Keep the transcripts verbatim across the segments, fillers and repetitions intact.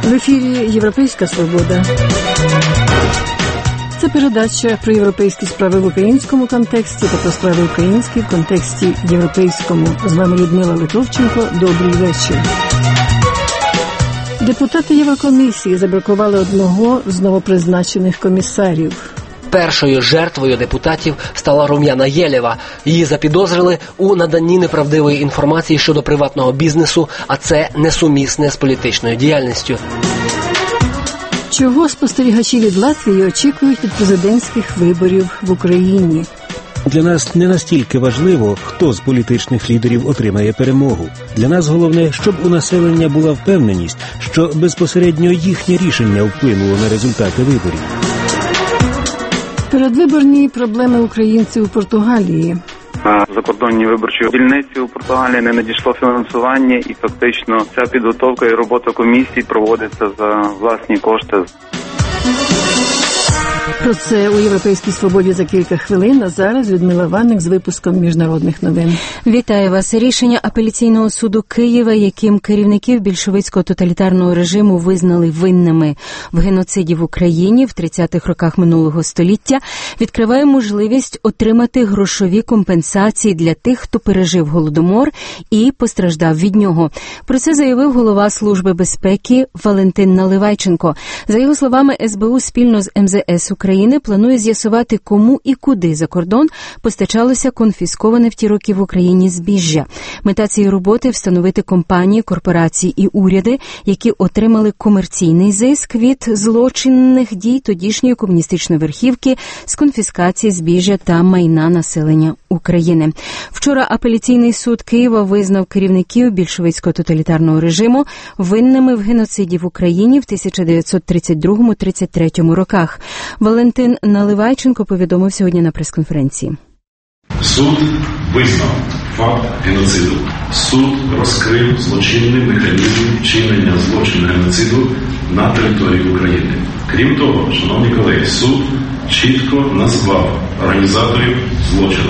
В ефірі «Європейська свобода». Це передача про європейські справи в українському контексті та про справи українські в контексті європейському. З вами Людмила Литовченко. Добрий вечір. Депутати Єврокомісії забракували одного з новопризначених комісарів. Першою жертвою депутатів стала Рум'яна Єлєва. Її запідозрили у наданні неправдивої інформації щодо приватного бізнесу, а це несумісне з політичною діяльністю. Чого спостерігачі від Латвії очікують від президентських виборів в Україні? Для нас не настільки важливо, хто з політичних лідерів отримає перемогу. Для нас головне, щоб у населення була впевненість, що безпосередньо їхнє рішення вплинуло на результати виборів. Передвиборні проблеми українців у Португалії. На закордонній виборчій дільниці у Португалії не надійшло фінансування, і фактично ця підготовка і робота комісії проводиться за власні кошти. Про це у «Європейській свободі» за кілька хвилин, а зараз Людмила Ванник з випуском міжнародних новин. Вітаю вас. Рішення апеляційного суду Києва, яким керівників більшовицького тоталітарного режиму визнали винними в геноциді в Україні в тридцятих роках минулого століття, відкриває можливість отримати грошові компенсації для тих, хто пережив Голодомор і постраждав від нього. Про це заявив голова Служби безпеки Валентин Наливайченко. За його словами, ес бе у спільно з ем зе ес України планує з'ясувати, кому і куди за кордон постачалося конфісковане в ті роки в Україні збіжжя. Мета цієї роботи – встановити компанії, корпорації і уряди, які отримали комерційний зиск від злочинних дій тодішньої комуністичної верхівки з конфіскації збіжжя та майна населення України. Вчора апеляційний суд Києва визнав керівників більшовицького тоталітарного режиму винними в геноциді в Україні в тисяча дев'ятсот тридцять другому - тридцять третьому роках. Валентин Наливайченко повідомив сьогодні на прес-конференції. Суд визнав факт геноциду. Суд розкрив злочинний механізм вчинення злочину геноциду на території України. Крім того, шановні колеги, суд чітко назвав організаторів злочину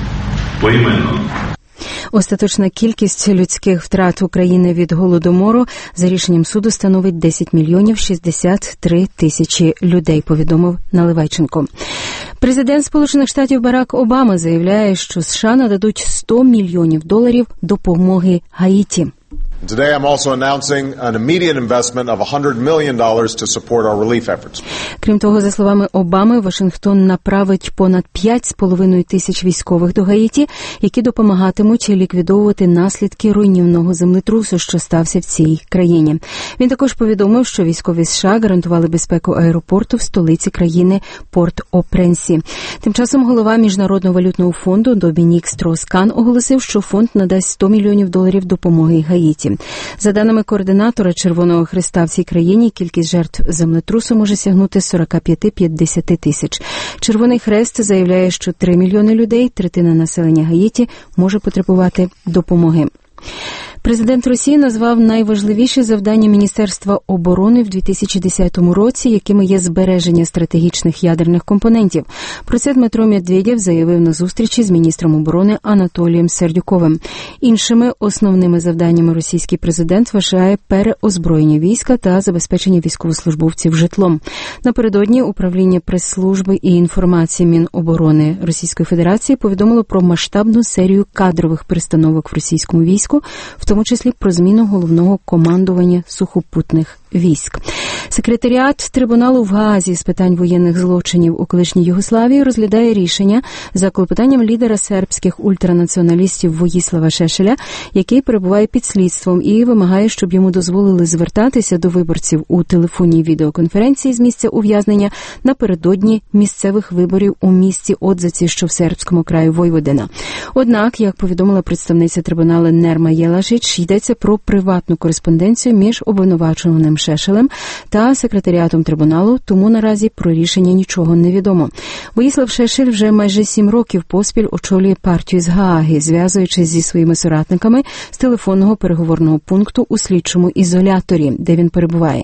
поіменно. Остаточна кількість людських втрат України від Голодомору за рішенням суду становить десять мільйонів шістдесят три тисячі людей, повідомив Наливайченко. Президент Сполучених Штатів Барак Обама заявляє, що США нададуть сто мільйонів доларів допомоги Гаїті. Today I'm also announcing an immediate investment of one hundred million dollars to support our relief efforts. Крім того, за словами Обами, Вашингтон направить понад п'ять з половиною тисяч військових до Гаїті, які допомагатимуть ліквідовувати наслідки руйнівного землетрусу, що стався в цій країні. Він також повідомив, що військові США гарантували безпеку аеропорту в столиці країни Порт-о-Пренсі. Тим часом голова Міжнародного валютного фонду Домінік Строс-Кан оголосив, що фонд надасть сто мільйонів доларів допомоги Гаїті. За даними координатора Червоного Хреста в цій країні, кількість жертв землетрусу може сягнути сорок п'ять - п'ятдесят тисяч. Червоний Хрест заявляє, що три мільйони людей, третина населення Гаїті, може потребувати допомоги. Президент Росії назвав найважливіші завдання Міністерства оборони в дві тисячі десятому році, якими є збереження стратегічних ядерних компонентів. Про це Дмитро Медведєв заявив на зустрічі з міністром оборони Анатолієм Сердюковим. Іншими основними завданнями російський президент вважає переозброєння війська та забезпечення військовослужбовців житлом. Напередодні управління прес-служби і інформації Міноборони Російської Федерації повідомило про масштабну серію кадрових перестановок в російському війську, в тому числі про зміну головного командування сухопутних військ. Секретаріат трибуналу в Гаазі з питань воєнних злочинів у колишній Югославії розглядає рішення за клопотанням лідера сербських ультранаціоналістів Воїслава Шешеля, який перебуває під слідством і вимагає, щоб йому дозволили звертатися до виборців у телефонній відеоконференції з місця ув'язнення напередодні місцевих виборів у місті Одзаці, що в сербському краї Войводина. Однак, як повідомила представниця трибуналу Нерма Єлашич, йдеться про приватну кореспонденцію між обвинуваченим Шешелем та секретаріатом трибуналу, тому наразі про рішення нічого не відомо. Воїслав Шешель вже майже сім років поспіль очолює партію з Гааги, зв'язуючись зі своїми соратниками з телефонного переговорного пункту у слідчому ізоляторі, де він перебуває.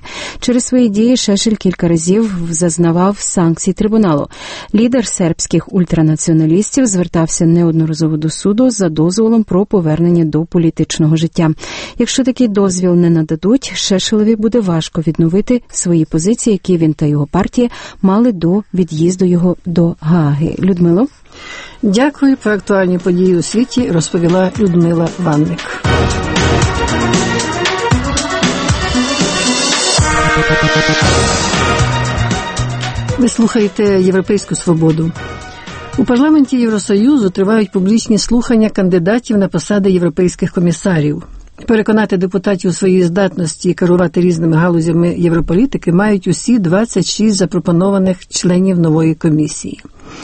Через свої дії Шешель кілька разів зазнавав санкцій трибуналу. Лідер сербських ультранаціоналістів звертався неодноразово до суду за дозволом про повернення до політичного життя. Якщо такий дозвіл не нададуть, Шешелеві буде важко відновити свої позиції, які він та його партія мали до від'їзду його до Гааги. Людмило? Дякую. Про актуальні події у світі розповіла Людмила Ванник. Ви слухаєте «Європейську свободу». У парламенті Євросоюзу тривають публічні слухання кандидатів на посади європейських комісарів. Переконати депутатів у своїй здатності керувати різними галузями європолітики мають усі двадцять шість запропонованих членів нової комісії.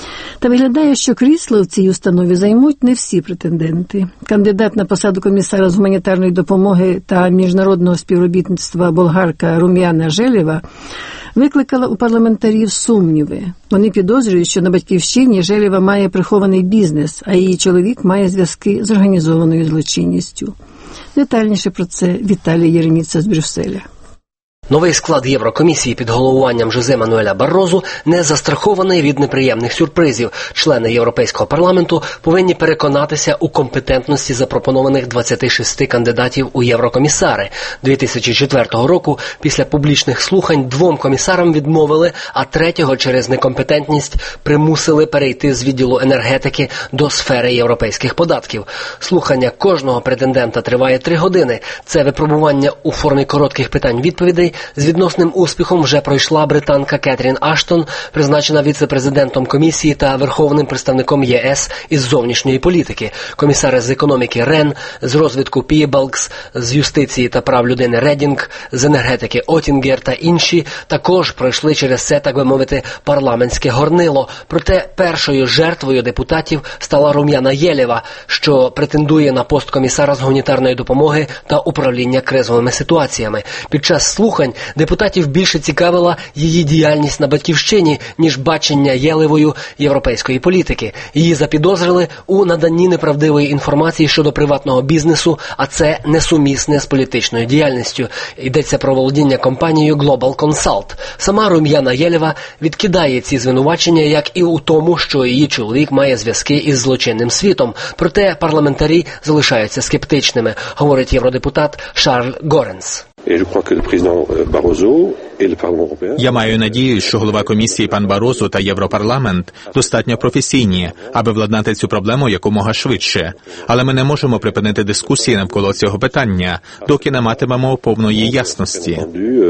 Та виглядає, що крісло в цій установі займуть не всі претенденти. Кандидат на посаду комісара з гуманітарної допомоги та міжнародного співробітництва болгарка Рум'яна Желєва викликала у парламентарів сумніви. Вони підозрюють, що на Батьківщині Желєва має прихований бізнес, а її чоловік має зв'язки з організованою злочинністю. Детальніше про це Віталій Єреміца з Брюсселя. Новий склад Єврокомісії під головуванням Жозе Мануеля Баррозу не застрахований від неприємних сюрпризів. Члени Європейського парламенту повинні переконатися у компетентності запропонованих двадцяти шести кандидатів у єврокомісари. дві тисячі четвертого року після публічних слухань двом комісарам відмовили, а третього через некомпетентність примусили перейти з відділу енергетики до сфери європейських податків. Слухання кожного претендента триває три години. Це випробування у формі коротких питань-відповідей. З відносним успіхом вже пройшла британка Кетрін Аштон, призначена віце-президентом комісії та верховним представником ЄС із зовнішньої політики. Комісари з економіки Рен, з розвитку Пієбалкс, з юстиції та прав людини Редінг, з енергетики Отінгер та інші також пройшли через це, так би мовити, парламентське горнило. Проте першою жертвою депутатів стала Рум'яна Єлєва, що претендує на пост комісара з гуманітарної допомоги та управління кризовими ситуаціями. Під час слухань депутатів більше цікавила її діяльність на Батьківщині, ніж бачення Єлєвою європейської політики. Її запідозрили у наданні неправдивої інформації щодо приватного бізнесу, а це несумісне з політичною діяльністю. Йдеться про володіння компанією Global Consult. Сама Рум'яна Єлєва відкидає ці звинувачення, як і у тому, що її чоловік має зв'язки із злочинним світом. Проте парламентарі залишаються скептичними, говорить євродепутат Шарль Горенс. Я маю надію, що голова комісії пан Барозу та Європарламент достатньо професійні, аби владнати цю проблему якомога швидше. Але ми не можемо припинити дискусії навколо цього питання, доки не матимемо повної ясності.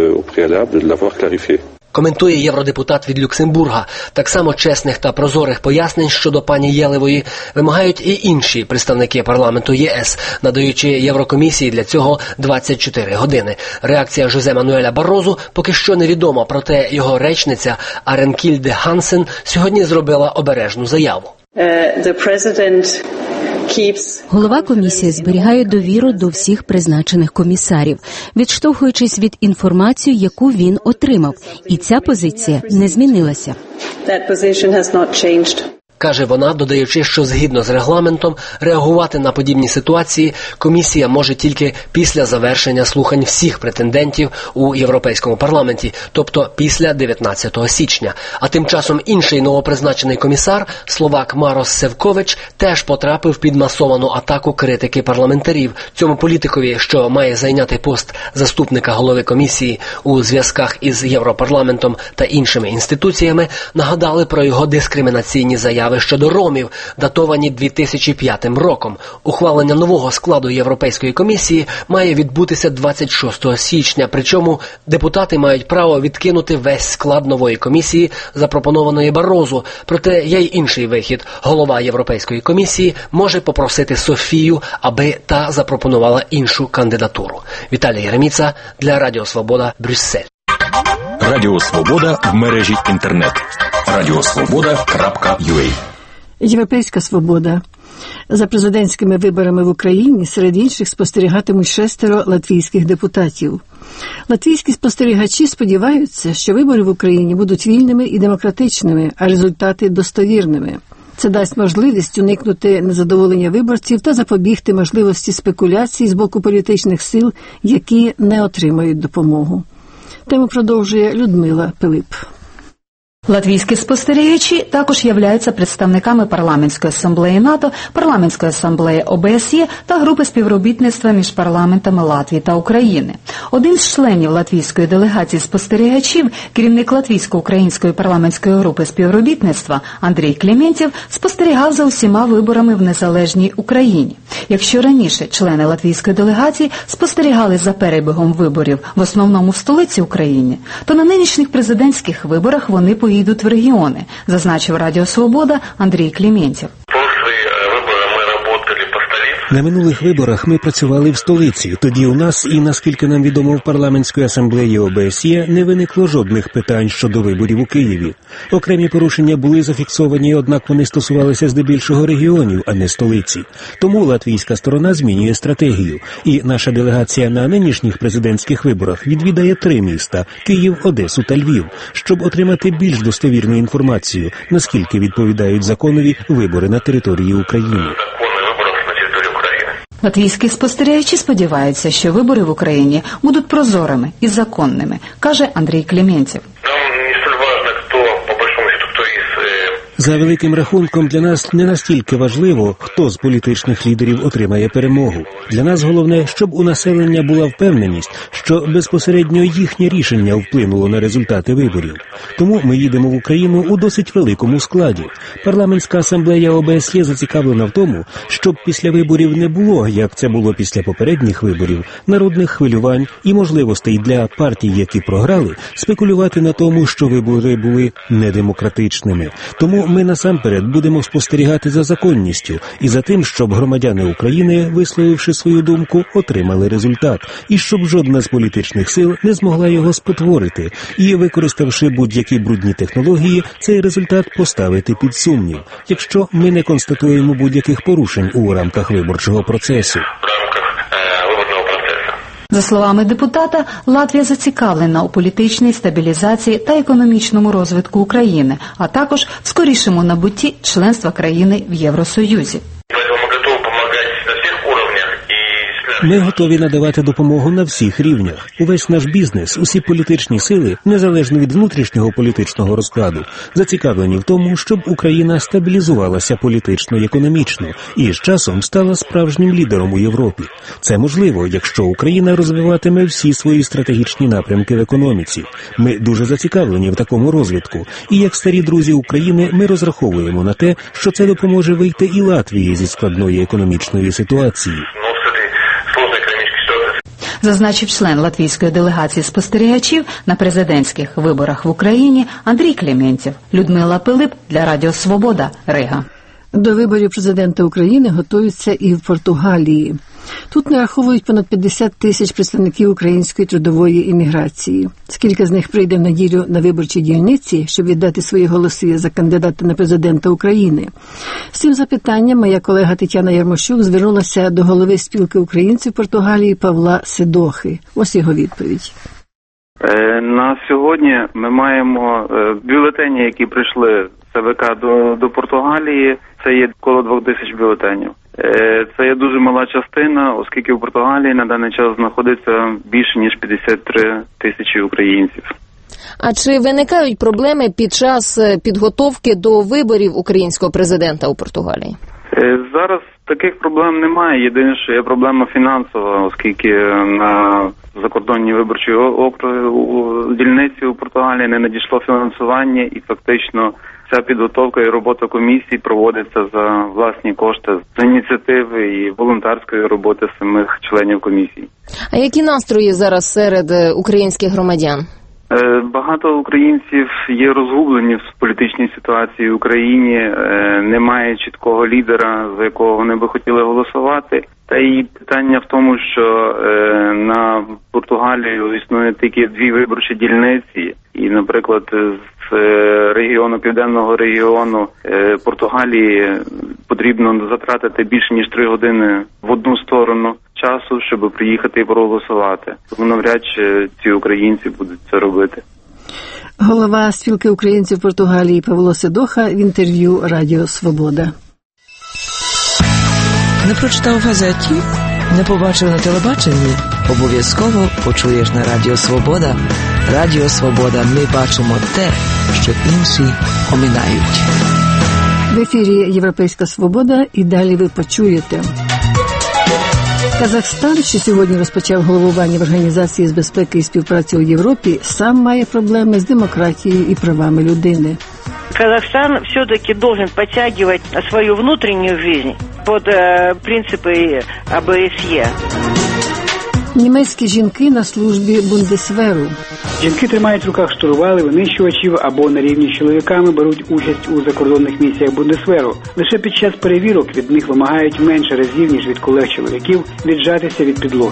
Коментує євродепутат від Люксембурга. Так само чесних та прозорих пояснень щодо пані Єлєвої вимагають і інші представники парламенту ЄС, надаючи Єврокомісії для цього двадцять чотири години. Реакція Жозе Мануеля Баррозу поки що невідома, проте його речниця Аренкільде Хансен сьогодні зробила обережну заяву. Голова комісії зберігає довіру до всіх призначених комісарів, відштовхуючись від інформації, яку він отримав. І ця позиція не змінилася. Каже вона, додаючи, що згідно з регламентом реагувати на подібні ситуації комісія може тільки після завершення слухань всіх претендентів у Європейському парламенті, тобто після дев'ятнадцятого січня. А тим часом інший новопризначений комісар, словак Марос Севкович, теж потрапив під масовану атаку критики парламентарів. Цьому політикові, що має зайняти пост заступника голови комісії у зв'язках із Європарламентом та іншими інституціями, нагадали про його дискримінаційні заяви щодо ромів, датовані дві тисячі п'ятим роком. Ухвалення нового складу Європейської комісії має відбутися двадцять шостого січня, причому депутати мають право відкинути весь склад нової комісії, запропонованої Баррозу. Проте є й інший вихід. Голова Європейської комісії може попросити Софію, аби та запропонувала іншу кандидатуру. Віталій Єреміца для Радіо Свобода, Брюссель. Радіо Свобода в мережі інтернет. радіосвобода крапка ю а. Європейська свобода. За президентськими виборами в Україні серед інших спостерігатимуть шестеро латвійських депутатів. Латвійські спостерігачі сподіваються, що вибори в Україні будуть вільними і демократичними, а результати достовірними. Це дасть можливість уникнути незадоволення виборців та запобігти можливості спекуляцій з боку політичних сил, які не отримають допомогу. Тему продовжує Людмила Пилип. Латвійські спостерігачі також являються представниками парламентської асамблеї НАТО, парламентської асамблеї О Б С Є та групи співробітництва між парламентами Латвії та України. Один з членів латвійської делегації спостерігачів, керівник латвійсько-української парламентської групи співробітництва Андрій Клементєв, спостерігав за усіма виборами в незалежній Україні. Якщо раніше члени латвійської делегації спостерігали за перебігом виборів в основному в столиці України, то на нинішніх президентських виборах вони поїдуть йдуть в регіони, зазначив Радіо Свобода Андрій Клементєв. На минулих виборах ми працювали в столиці. Тоді у нас і, наскільки нам відомо, в парламентської асамблеї О Б С Є не виникло жодних питань щодо виборів у Києві. Окремі порушення були зафіксовані, однак вони стосувалися здебільшого регіонів, а не столиці. Тому латвійська сторона змінює стратегію. І наша делегація на нинішніх президентських виборах відвідає три міста – Київ, Одесу та Львів, щоб отримати більш достовірну інформацію, наскільки відповідають законові вибори на території України. Латвійські спостерігачі сподіваються, що вибори в Україні будуть прозорими і законними, каже Андрій Клементєв. За великим рахунком, для нас не настільки важливо, хто з політичних лідерів отримає перемогу. Для нас головне, щоб у населення була впевненість, що безпосередньо їхнє рішення вплинуло на результати виборів. Тому ми їдемо в Україну у досить великому складі. Парламентська асамблея О Б С Є зацікавлена в тому, щоб після виборів не було, як це було після попередніх виборів, народних хвилювань і можливостей для партій, які програли, спекулювати на тому, що вибори були недемократичними. Тому ми насамперед будемо спостерігати за законністю і за тим, щоб громадяни України, висловивши свою думку, отримали результат, і щоб жодна з політичних сил не змогла його спотворити і, використавши будь-які брудні технології, цей результат поставити під сумнів, якщо ми не констатуємо будь-яких порушень у рамках виборчого процесу. За словами депутата, Латвія зацікавлена у політичній стабілізації та економічному розвитку України, а також в скорішому набутті членства країни в Євросоюзі. Ми готові надавати допомогу на всіх рівнях. Увесь наш бізнес, усі політичні сили, незалежно від внутрішнього політичного розкладу, зацікавлені в тому, щоб Україна стабілізувалася політично і економічно і з часом стала справжнім лідером у Європі. Це можливо, якщо Україна розвиватиме всі свої стратегічні напрямки в економіці. Ми дуже зацікавлені в такому розвитку. І як старі друзі України ми розраховуємо на те, що це допоможе вийти і Латвії зі складної економічної ситуації. Зазначив член латвійської делегації спостерігачів на президентських виборах в Україні Андрій Клементєв. Людмила Пилип для Радіо Свобода, Рига. До виборів президента України готуються і в Португалії. Тут нараховують понад п'ятдесят тисяч представників української трудової імміграції. Скільки з них прийде в неділю на виборчі дільниці, щоб віддати свої голоси за кандидата на президента України? З цим запитанням моя колега Тетяна Ярмощук звернулася до голови спілки українців Португалії Павла Сидохи. Ось його відповідь. На сьогодні ми маємо бюлетені, які прийшли з Це В К до, до Португалії. Це є коло двох тисяч бюлетенів. Це є дуже мала частина, оскільки в Португалії на даний час знаходиться більше ніж п'ятдесят три тисячі українців. А чи виникають проблеми під час підготовки до виборів українського президента у Португалії? Зараз таких проблем немає. Єдине, що є проблема фінансова, оскільки на закордонні виборчі округи у дільниці у Португалії не надійшло фінансування, і фактично ця підготовка і робота комісії проводиться за власні кошти, з ініціативи і волонтерської роботи самих членів комісії. А які настрої зараз серед українських громадян? Багато українців є розгублені в політичній ситуації в Україні, немає чіткого лідера, за якого вони би хотіли голосувати. Та і питання в тому, що на Португалію існує тільки дві виборчі дільниці, і, наприклад, з регіону, південного регіону Португалії потрібно затратити більше ніж три години в одну сторону часу, щоб приїхати і проголосувати. Тому навряд чи ці українці будуть це робити. Голова спілки українців Португалії Павло Сидоха в інтерв'ю Радіо Свобода. Не прочитав в газеті? Не побачив на телебаченні? Обов'язково почуєш на Радіо Свобода. Радіо Свобода. Ми бачимо те, що інші оминають. В ефірі «Європейська свобода» і далі ви почуєте. Казахстан, що сьогодні розпочав головування в Організації з безпеки і співпраці у Європі, сам має проблеми з демократією і правами людини. Казахстан все-таки должен подтягивать свою внутреннюю жизнь под э, принципы ОБСЕ. Німецькі жінки на службі Бундесверу. Жінки тримають в руках штурвали, винищувачів або на рівні з чоловіками беруть участь у закордонних місіях Бундесверу. Лише під час перевірок від них вимагають менше разів, ніж від колег-чоловіків, віджатися від підлоги.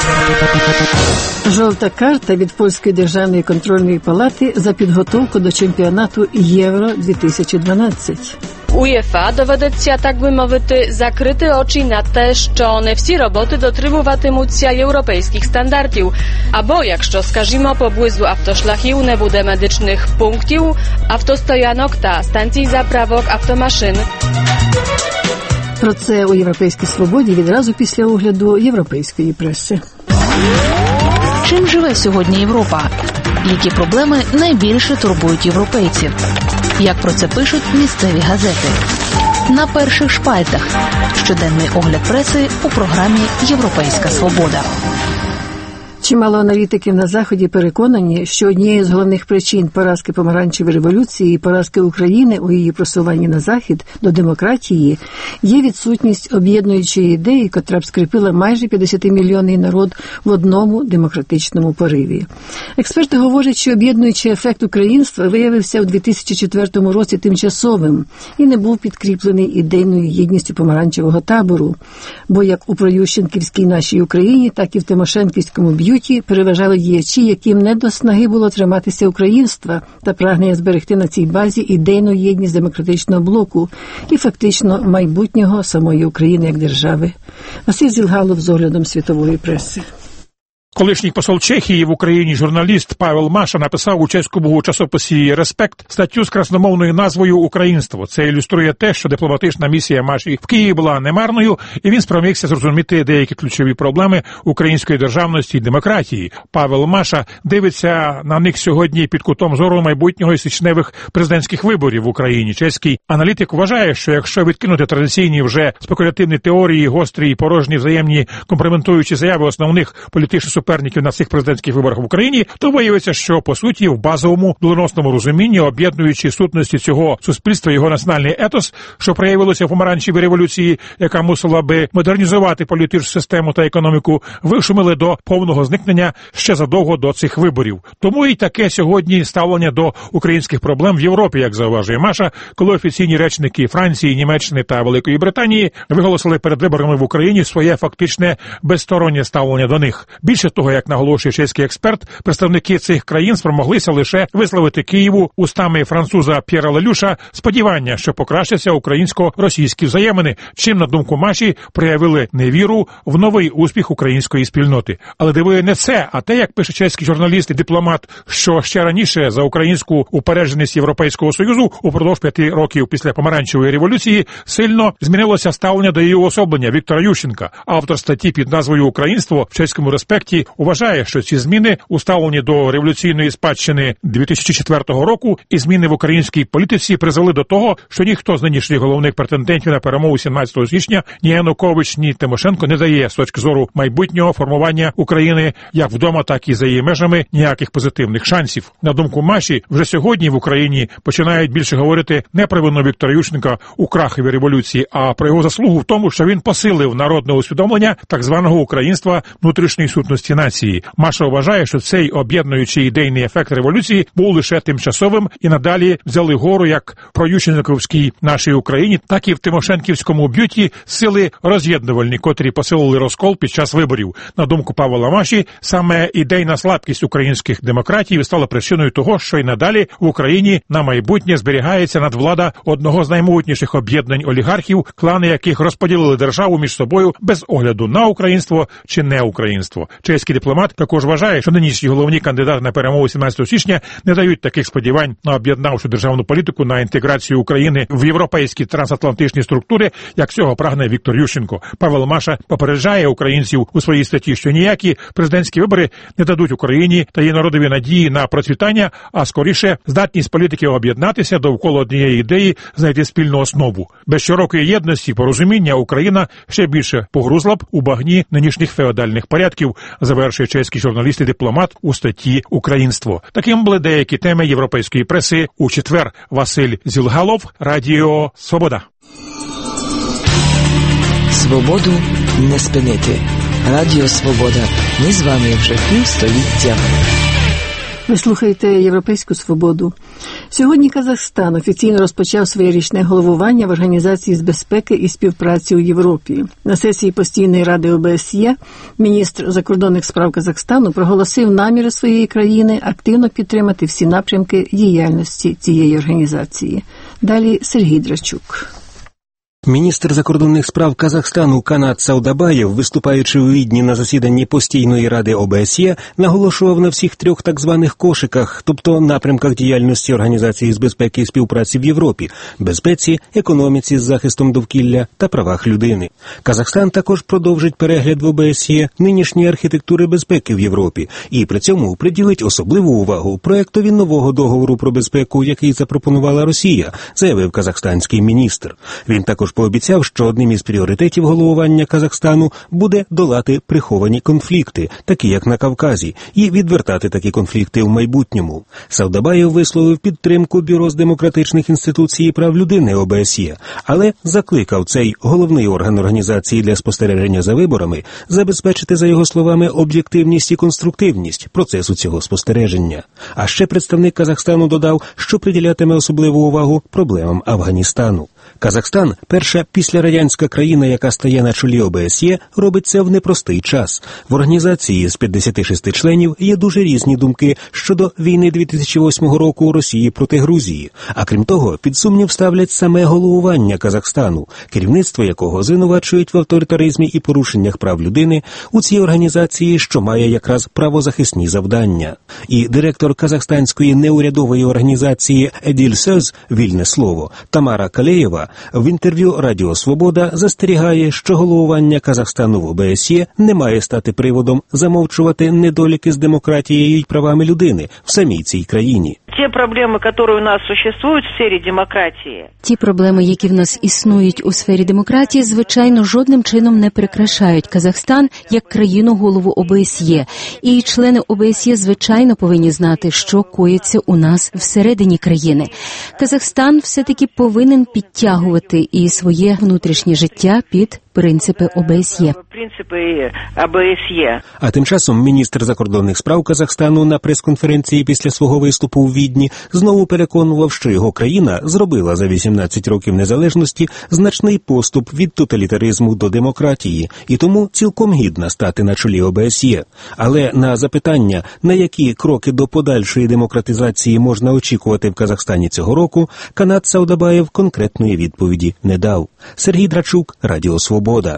Жовта карта від Польської державної контрольної палати за підготовку до чемпіонату Євро дві тисячі дванадцять. УЄФА доведеться, так би мовити, закрити очі на те, що не всі роботи дотримуватимуться європейських стандартів. Або, якщо, скажімо, поблизу автошляхів не буде медичних пунктів, автостоянок та станцій заправок автомашин. Про це у «Європейській свободі» відразу після огляду європейської преси. Чим живе сьогодні Європа? Які проблеми найбільше турбують європейців? Як про це пишуть місцеві газети? На перших шпальтах. Щоденний огляд преси у програмі «Європейська свобода». Чимало аналітиків на Заході переконані, що однією з головних причин поразки помаранчевої революції і поразки України у її просуванні на Захід до демократії є відсутність об'єднуючої ідеї, котра б скріпила майже п'ятдесятимільйонний народ в одному демократичному пориві. Експерти говорять, що об'єднуючий ефект українства виявився у дві тисячі четвертому році тимчасовим і не був підкріплений ідейною єдністю помаранчевого табору, бо як у проющенківській нашій Україні, так і в тимошенківському б'юті переважали діячі, яким не до снаги було триматися українства та прагнення зберегти на цій базі ідейну єдність демократичного блоку і фактично майбутнього самої України як держави. Василь Зілгалов з оглядом світової преси. Колишній посол Чехії в Україні журналіст Павел Маша написав у чеському часописі «Респект» статтю з красномовною назвою «Українство». Це ілюструє те, що дипломатична місія Маші в Києві була немарною, і він спромігся зрозуміти деякі ключові проблеми української державності і демократії. Павел Маша дивиться на них сьогодні під кутом зору майбутнього і січневих президентських виборів в Україні. Чеський аналітик вважає, що якщо відкинути традиційні вже спекулятивні теорії, гострі і порожні взаємні компрометуючі заяви основних політичних суперників на цих президентських виборах в Україні, то виявиться, що, по суті, в базовому доленосному розумінні, об'єднуючи сутності цього суспільства, його національний етос, що проявилося в помаранчевій революції, яка мусила би модернізувати політичну систему та економіку, вишумили до повного зникнення ще задовго до цих виборів. Тому і таке сьогодні ставлення до українських проблем в Європі, як зауважує Маша, коли офіційні речники Франції, Німеччини та Великої Британії виголосили перед виборами в Україні своє фактичне безстороннє ставлення до них. Більше того, як наголошує чеський експерт, представники цих країн спромоглися лише висловити Києву устами француза П'єра Лелюша сподівання, що покращаться українсько-російські взаємини, чим, на думку Маші, проявили невіру в новий успіх української спільноти. Але дивує не це, а те, як пише чеський журналіст і дипломат, що ще раніше за українську упередженість Європейського Союзу упродовж п'яти років після помаранчевої революції сильно змінилося ставлення до її уособлення Віктора Ющенка. Автор статті під назвою «Українство» в чеському респекті вважає, що ці зміни у ставленні до революційної спадщини дві тисячі четвертого року і зміни в українській політиці призвели до того, що ніхто з нинішніх головних претендентів на перемогу сімнадцятого січня, ні Янукович, ні Тимошенко не дає з точки зору майбутнього формування України як вдома, так і за її межами ніяких позитивних шансів. На думку Маші, вже сьогодні в Україні починають більше говорити не про вину Віктора Ющенка у краховій революції, а про його заслугу в тому, що він посилив народне усвідомлення так званого українства внутрішньої сутності нації. Маша вважає, що цей об'єднуючий ідейний ефект революції був лише тимчасовим і надалі взяли гору як в проющенковській нашій Україні, так і в тимошенківському б'юті сили роз'єднувальні, котрі посилили розкол під час виборів. На думку Павла Маші, саме ідейна слабкість українських демократів стала причиною того, що й надалі в Україні на майбутнє зберігається надвлада одного з наймогутніших об'єднань олігархів, клани яких розподілили державу між собою без огляду на українство чи не українство. Чи Чеський дипломат також вважає, що нинішні головні кандидати на перемогу сімнадцятого січня не дають таких сподівань на об'єднавчу державну політику, на інтеграцію України в європейські трансатлантичні структури, як цього прагне Віктор Ющенко. Павел Маша попереджає українців у своїй статті, що ніякі президентські вибори не дадуть Україні та її народові надії на процвітання, а скоріше здатність політиків об'єднатися довкола однієї ідеї, знайти спільну основу. Без широкої єдності, порозуміння Україна ще більше погрузла б у багні нинішніх феодальних порядків, завершує чеський журналіст і дипломат у статті «Українство». Таким були деякі теми європейської преси у четвер. Василь Зілгалов, Радіо Свобода. Свободу не спинити. Радіо Свобода. Ми з вами вже півстоліття. Ви слухаєте «Європейську свободу». Сьогодні Казахстан офіційно розпочав своє річне головування в Організації з безпеки і співпраці у Європі. На сесії Постійної ради О Б С Є міністр закордонних справ Казахстану проголосив наміри своєї країни активно підтримати всі напрямки діяльності цієї організації. Далі Сергій Драчук. Міністр закордонних справ Казахстану Канат Саудабаєв, виступаючи у Відні на засіданні Постійної ради О Б С Є, наголошував на всіх трьох так званих кошиках, тобто напрямках діяльності Організації з безпеки і співпраці в Європі – безпеці, економіці з захистом довкілля та правах людини. Казахстан також продовжить перегляд в О Б С Є нинішньої архітектури безпеки в Європі і при цьому приділить особливу увагу проектові нового договору про безпеку, який запропонувала Росія, заявив казахстанський міністр. Він також пообіцяв, що одним із пріоритетів головування Казахстану буде долати приховані конфлікти, такі як на Кавказі, і відвертати такі конфлікти в майбутньому. Саудабаєв висловив підтримку Бюро з демократичних інституцій і прав людини О Б С Є, але закликав цей головний орган організації для спостереження за виборами забезпечити, за його словами, об'єктивність і конструктивність процесу цього спостереження. А ще представник Казахстану додав, що приділятиме особливу увагу проблемам Афганістану. Казахстан – перша післярадянська країна, яка стає на чолі О Б С Є, робить це в непростий час. В організації з п'ятдесят шість членів є дуже різні думки щодо війни дві тисячі восьмого року Росії проти Грузії. А крім того, під сумнів ставлять саме головування Казахстану, керівництво якого звинувачують в авторитаризмі і порушеннях прав людини у цій організації, що має якраз правозахисні завдання. І директор казахстанської неурядової організації «Еділь Сөз» «Вільне слово» Тамара Калеєва в інтерв'ю Радіо Свобода застерігає, що головування Казахстану в О Б С Є не має стати приводом замовчувати недоліки з демократією і правами людини в самій цій країні. Ті проблеми, які у нас существують в сфері демократії. Ті проблеми, які в нас існують у сфері демократії, звичайно, жодним чином не прикрашають Казахстан як країну-голову О Б С Є. І члени О Б С Є, звичайно, повинні знати, що коїться у нас всередині країни. Казахстан все-таки повинен підтягувати і своє внутрішнє життя під принципи О Б С Є. Принципи О Б С Є. А тим часом міністр закордонних справ Казахстану на прес-конференції після свого виступу у Відні знову переконував, що його країна зробила за вісімнадцять років незалежності значний поступ від тоталітаризму до демократії, і тому цілком гідна стати на чолі О Б С Є. Але на запитання, на які кроки до подальшої демократизації можна очікувати в Казахстані цього року, Канат Саудабаєв конкретної відповіді не дав. Сергій Драчук, Радіо Свобода.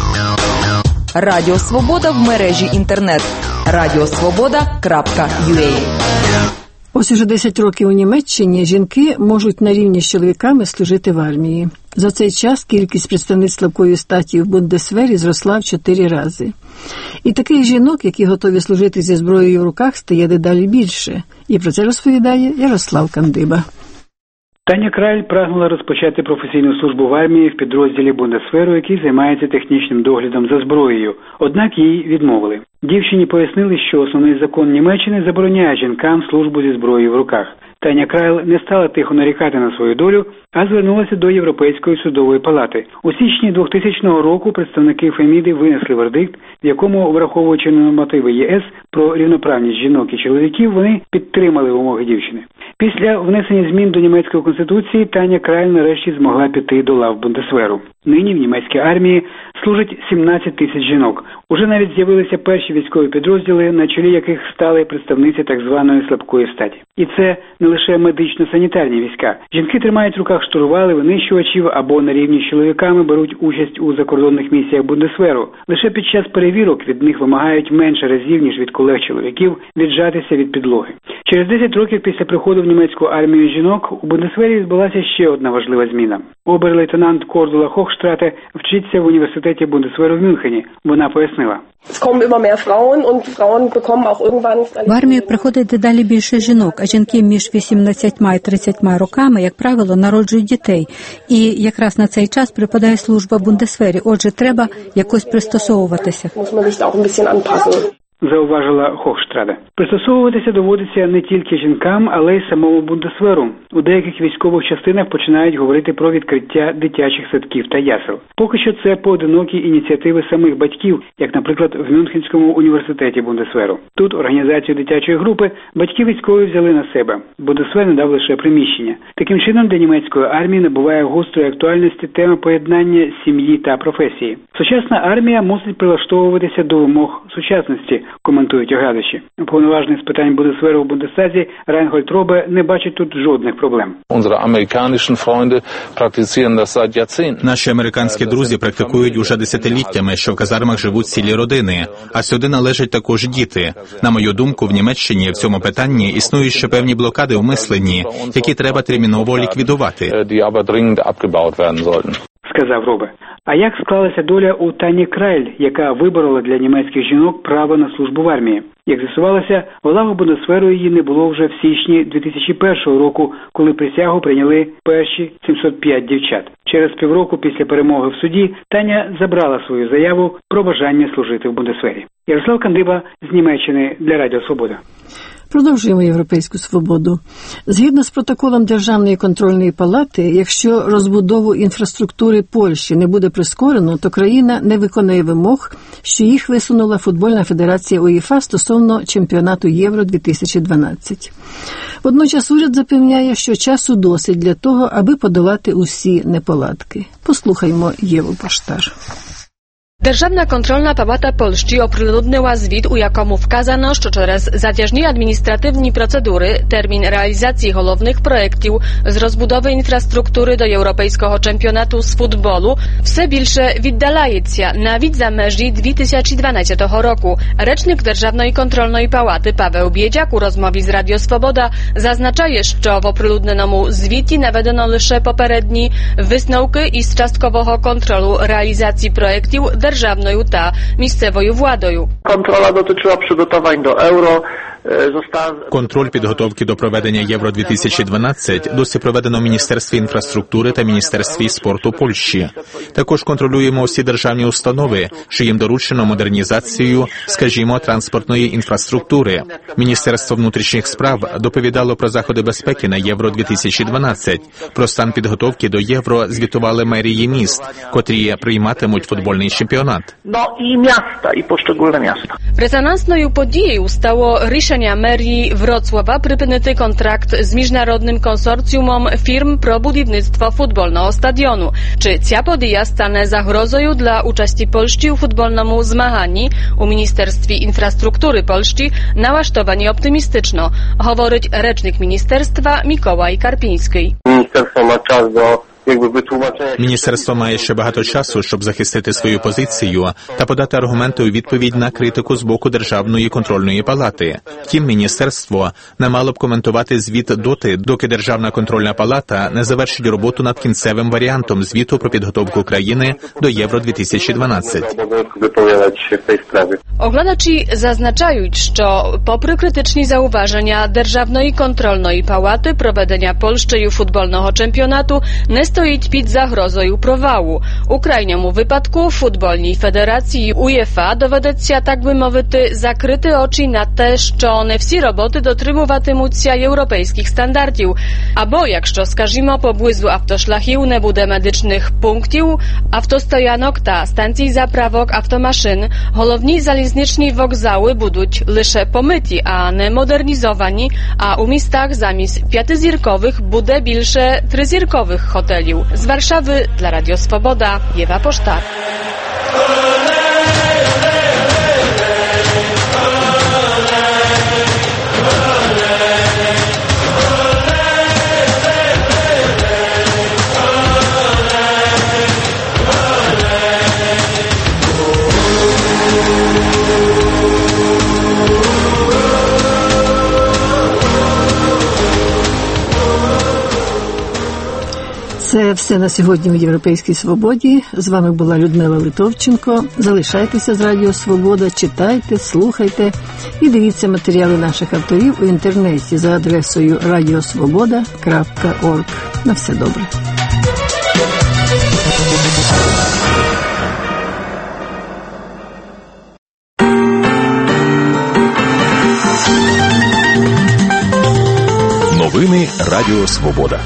Радіо Свобода в мережі інтернет. радіосвобода крапка ю а. Ось уже десять років у Німеччині жінки можуть на рівні з чоловіками служити в армії. За цей час кількість представниць слабкої статі в Бундесвері зросла в чотири рази. І таких жінок, які готові служити зі зброєю в руках, стає дедалі більше. І про це розповідає Ярослав Кандиба. Таня Краль прагнула розпочати професійну службу в армії в підрозділі Бундесверу, який займається технічним доглядом за зброєю. Однак їй відмовили. Дівчині пояснили, що основний закон Німеччини забороняє жінкам службу зі зброєю в руках. Таня Краль не стала тихо нарікати на свою долю, а звернулася до Європейської судової палати. У січні двохтисячного року представники Феміди винесли вердикт, в якому, враховуючи нормативи Є С про рівноправність жінок і чоловіків, вони підтримали вимоги дівчини. Після внесення змін до німецької конституції Таня Краль нарешті змогла піти до лав Бундесверу. Нині в німецькій армії служать сімнадцять тисяч жінок. Уже навіть з'явилися перші військові підрозділи, на чолі яких стали представниці так званої слабкої статі. І це не лише медично-санітарні війська. Жінки тримають в руках штурвали винищувачів або на рівні з чоловіками беруть участь у закордонних місіях Бундесверу. Лише під час перевірок від них вимагають менше разів, ніж від колег-чоловіків, віджатися від підлоги. Через десять років після приходу в німецьку армію жінок у Бундесвері відбулася ще одна важлива зміна. Обер-лейтенант Кордула Хохштрате вчиться в університеті Бундесверу в Мюнхені. Вона пояснила. В армію приходить дедалі більше жінок, а жінки між вісімнадцятьма і тридцятьма роками, як правило, народжують дітей. І якраз на цей час припадає служба в Бундесвері. Отже, треба якось пристосовуватися. Зауважила Хохштрате. Пристосовуватися доводиться не тільки жінкам, але й самому Бундесверу. У деяких військових частинах починають говорити про відкриття дитячих садків та ясел. Поки що це поодинокі ініціативи самих батьків, як, наприклад, в Мюнхенському університеті Бундесверу. Тут організацію дитячої групи батьки військові взяли на себе. Бундесвер надав лише приміщення. Таким чином, для німецької армії набуває гострої актуальності тема поєднання сім'ї та професії. Сучасна армія мусить прилаштовуватися до вимог сучасності, коментують оглядачі. Уповноважений з питань Бундесверу в Бундестазі Райнгольд Робе не бачить тут жодних проблем. Наші американські друзі практикують уже десятиліттями, що в казармах живуть цілі родини, а сюди належать також діти. На мою думку, в Німеччині в цьому питанні існують ще певні блокади в мисленні, які треба терміново ліквідувати. Сказав Робе. А як склалася доля у Тані Крайль, яка виборола для німецьких жінок право на службу в армії? Як з'ясувалося, в лавах Бундесверу її не було вже в січні дві тисячі першого року, коли присягу прийняли перші сімсот п'ять дівчат. Через півроку після перемоги в суді Таня забрала свою заяву про бажання служити в Бундесвері. Ярослав Кандиба з Німеччини для Радіо Свобода. Продовжуємо європейську свободу. Згідно з протоколом Державної контрольної палати, якщо розбудову інфраструктури Польщі не буде прискорено, то країна не виконує вимог, що їх висунула футбольна федерація УЄФА стосовно чемпіонату Євро дві тисячі дванадцять. Водночас уряд запевняє, що часу досить для того, аби подолати усі неполадки. Послухаймо Єву Поштар. Державna kontrolna pałata Polski opрилюднила звіт, у якому вказано, що через затяжні адміністративні процедури термін реалізації головних проєктів з розбудови інфраструктури до європейського чемпіонату з футболу все більше віддаляється, навіть за межі дві тисячі дванадцятого року. Речник Державної контрольної палати Paweł Biedziak у розмові з Радіо Свобода зазначає, що в оприлюдненому звіті наведено лише попередні висновки із часткового контролю реалізації проєктів державною та місцевою владою. Kontrola dotyczyła przygotowań do euro. Контроль підготовки до проведення Євро дві тисячі дванадцять досі проведено в Міністерстві інфраструктури та Міністерстві спорту Польщі. Також контролюємо всі державні установи, що їм доручено модернізацію, скажімо, транспортної інфраструктури. Міністерство внутрішніх справ доповідало про заходи безпеки на Євро дві тисячі дванадцять. Про стан підготовки до Євро звітували мерії міст, котрі прийматимуть футбольний чемпіонат. No i miasta, i poszczególne miasta. Резонансною подією стало рішення мерії Wrocława припинити контракт з міжнародним консорціумом фірм про будівництво футбольного стадіону. Чи ця подія стане загрозою для участі Польщі у футбольному змаганні? У Міністерстві інфраструктури Польщі налаштовані оптимістично, говорить речник міністерства Mikołaj Karpiński. Ministerstwo ma czas do jakby wytłumaczenia. Міністерство має ще багато часу, щоб захистити свою позицію та подати аргументи у відповідь на критику з боку Державної контрольної палати. Втім, міністерство не мало б коментувати звіт доти, доки Державна контрольна палата не завершить роботу над кінцевим варіантом звіту про підготовку країни до Євро дві тисячі дванадцять. Оглядачі зазначають, що попри критичні зауваження Державної контрольної палати проведення Польщею футбольного чемпіонату не стоїть під загрозою провалу. У крайньому випадку футбольній федерації УЄФА доведеться, так би мовити, закрити очі на те, що не всі роботи дотримуватимуться європейських стандартів. Або, якщо, скажімо, поблизу автошляхів не буде медичних пунктів, автостоянок та станцій заправок автомашин, головні залізничні вокзали будуть лише помиті, а не модернізовані, а у містах замість п'ятизіркових буде більше тризіркових hoteli. Z Warszawy dla Radio Swoboda Ewa Posztar. Це все на сьогодні у «Європейській свободі». З вами була Людмила Литовченко. Залишайтеся з Радіо Свобода, читайте, слухайте і дивіться матеріали наших авторів у інтернеті за адресою радіосвобода крапка орг. На все добре. Новини Радіо Свобода.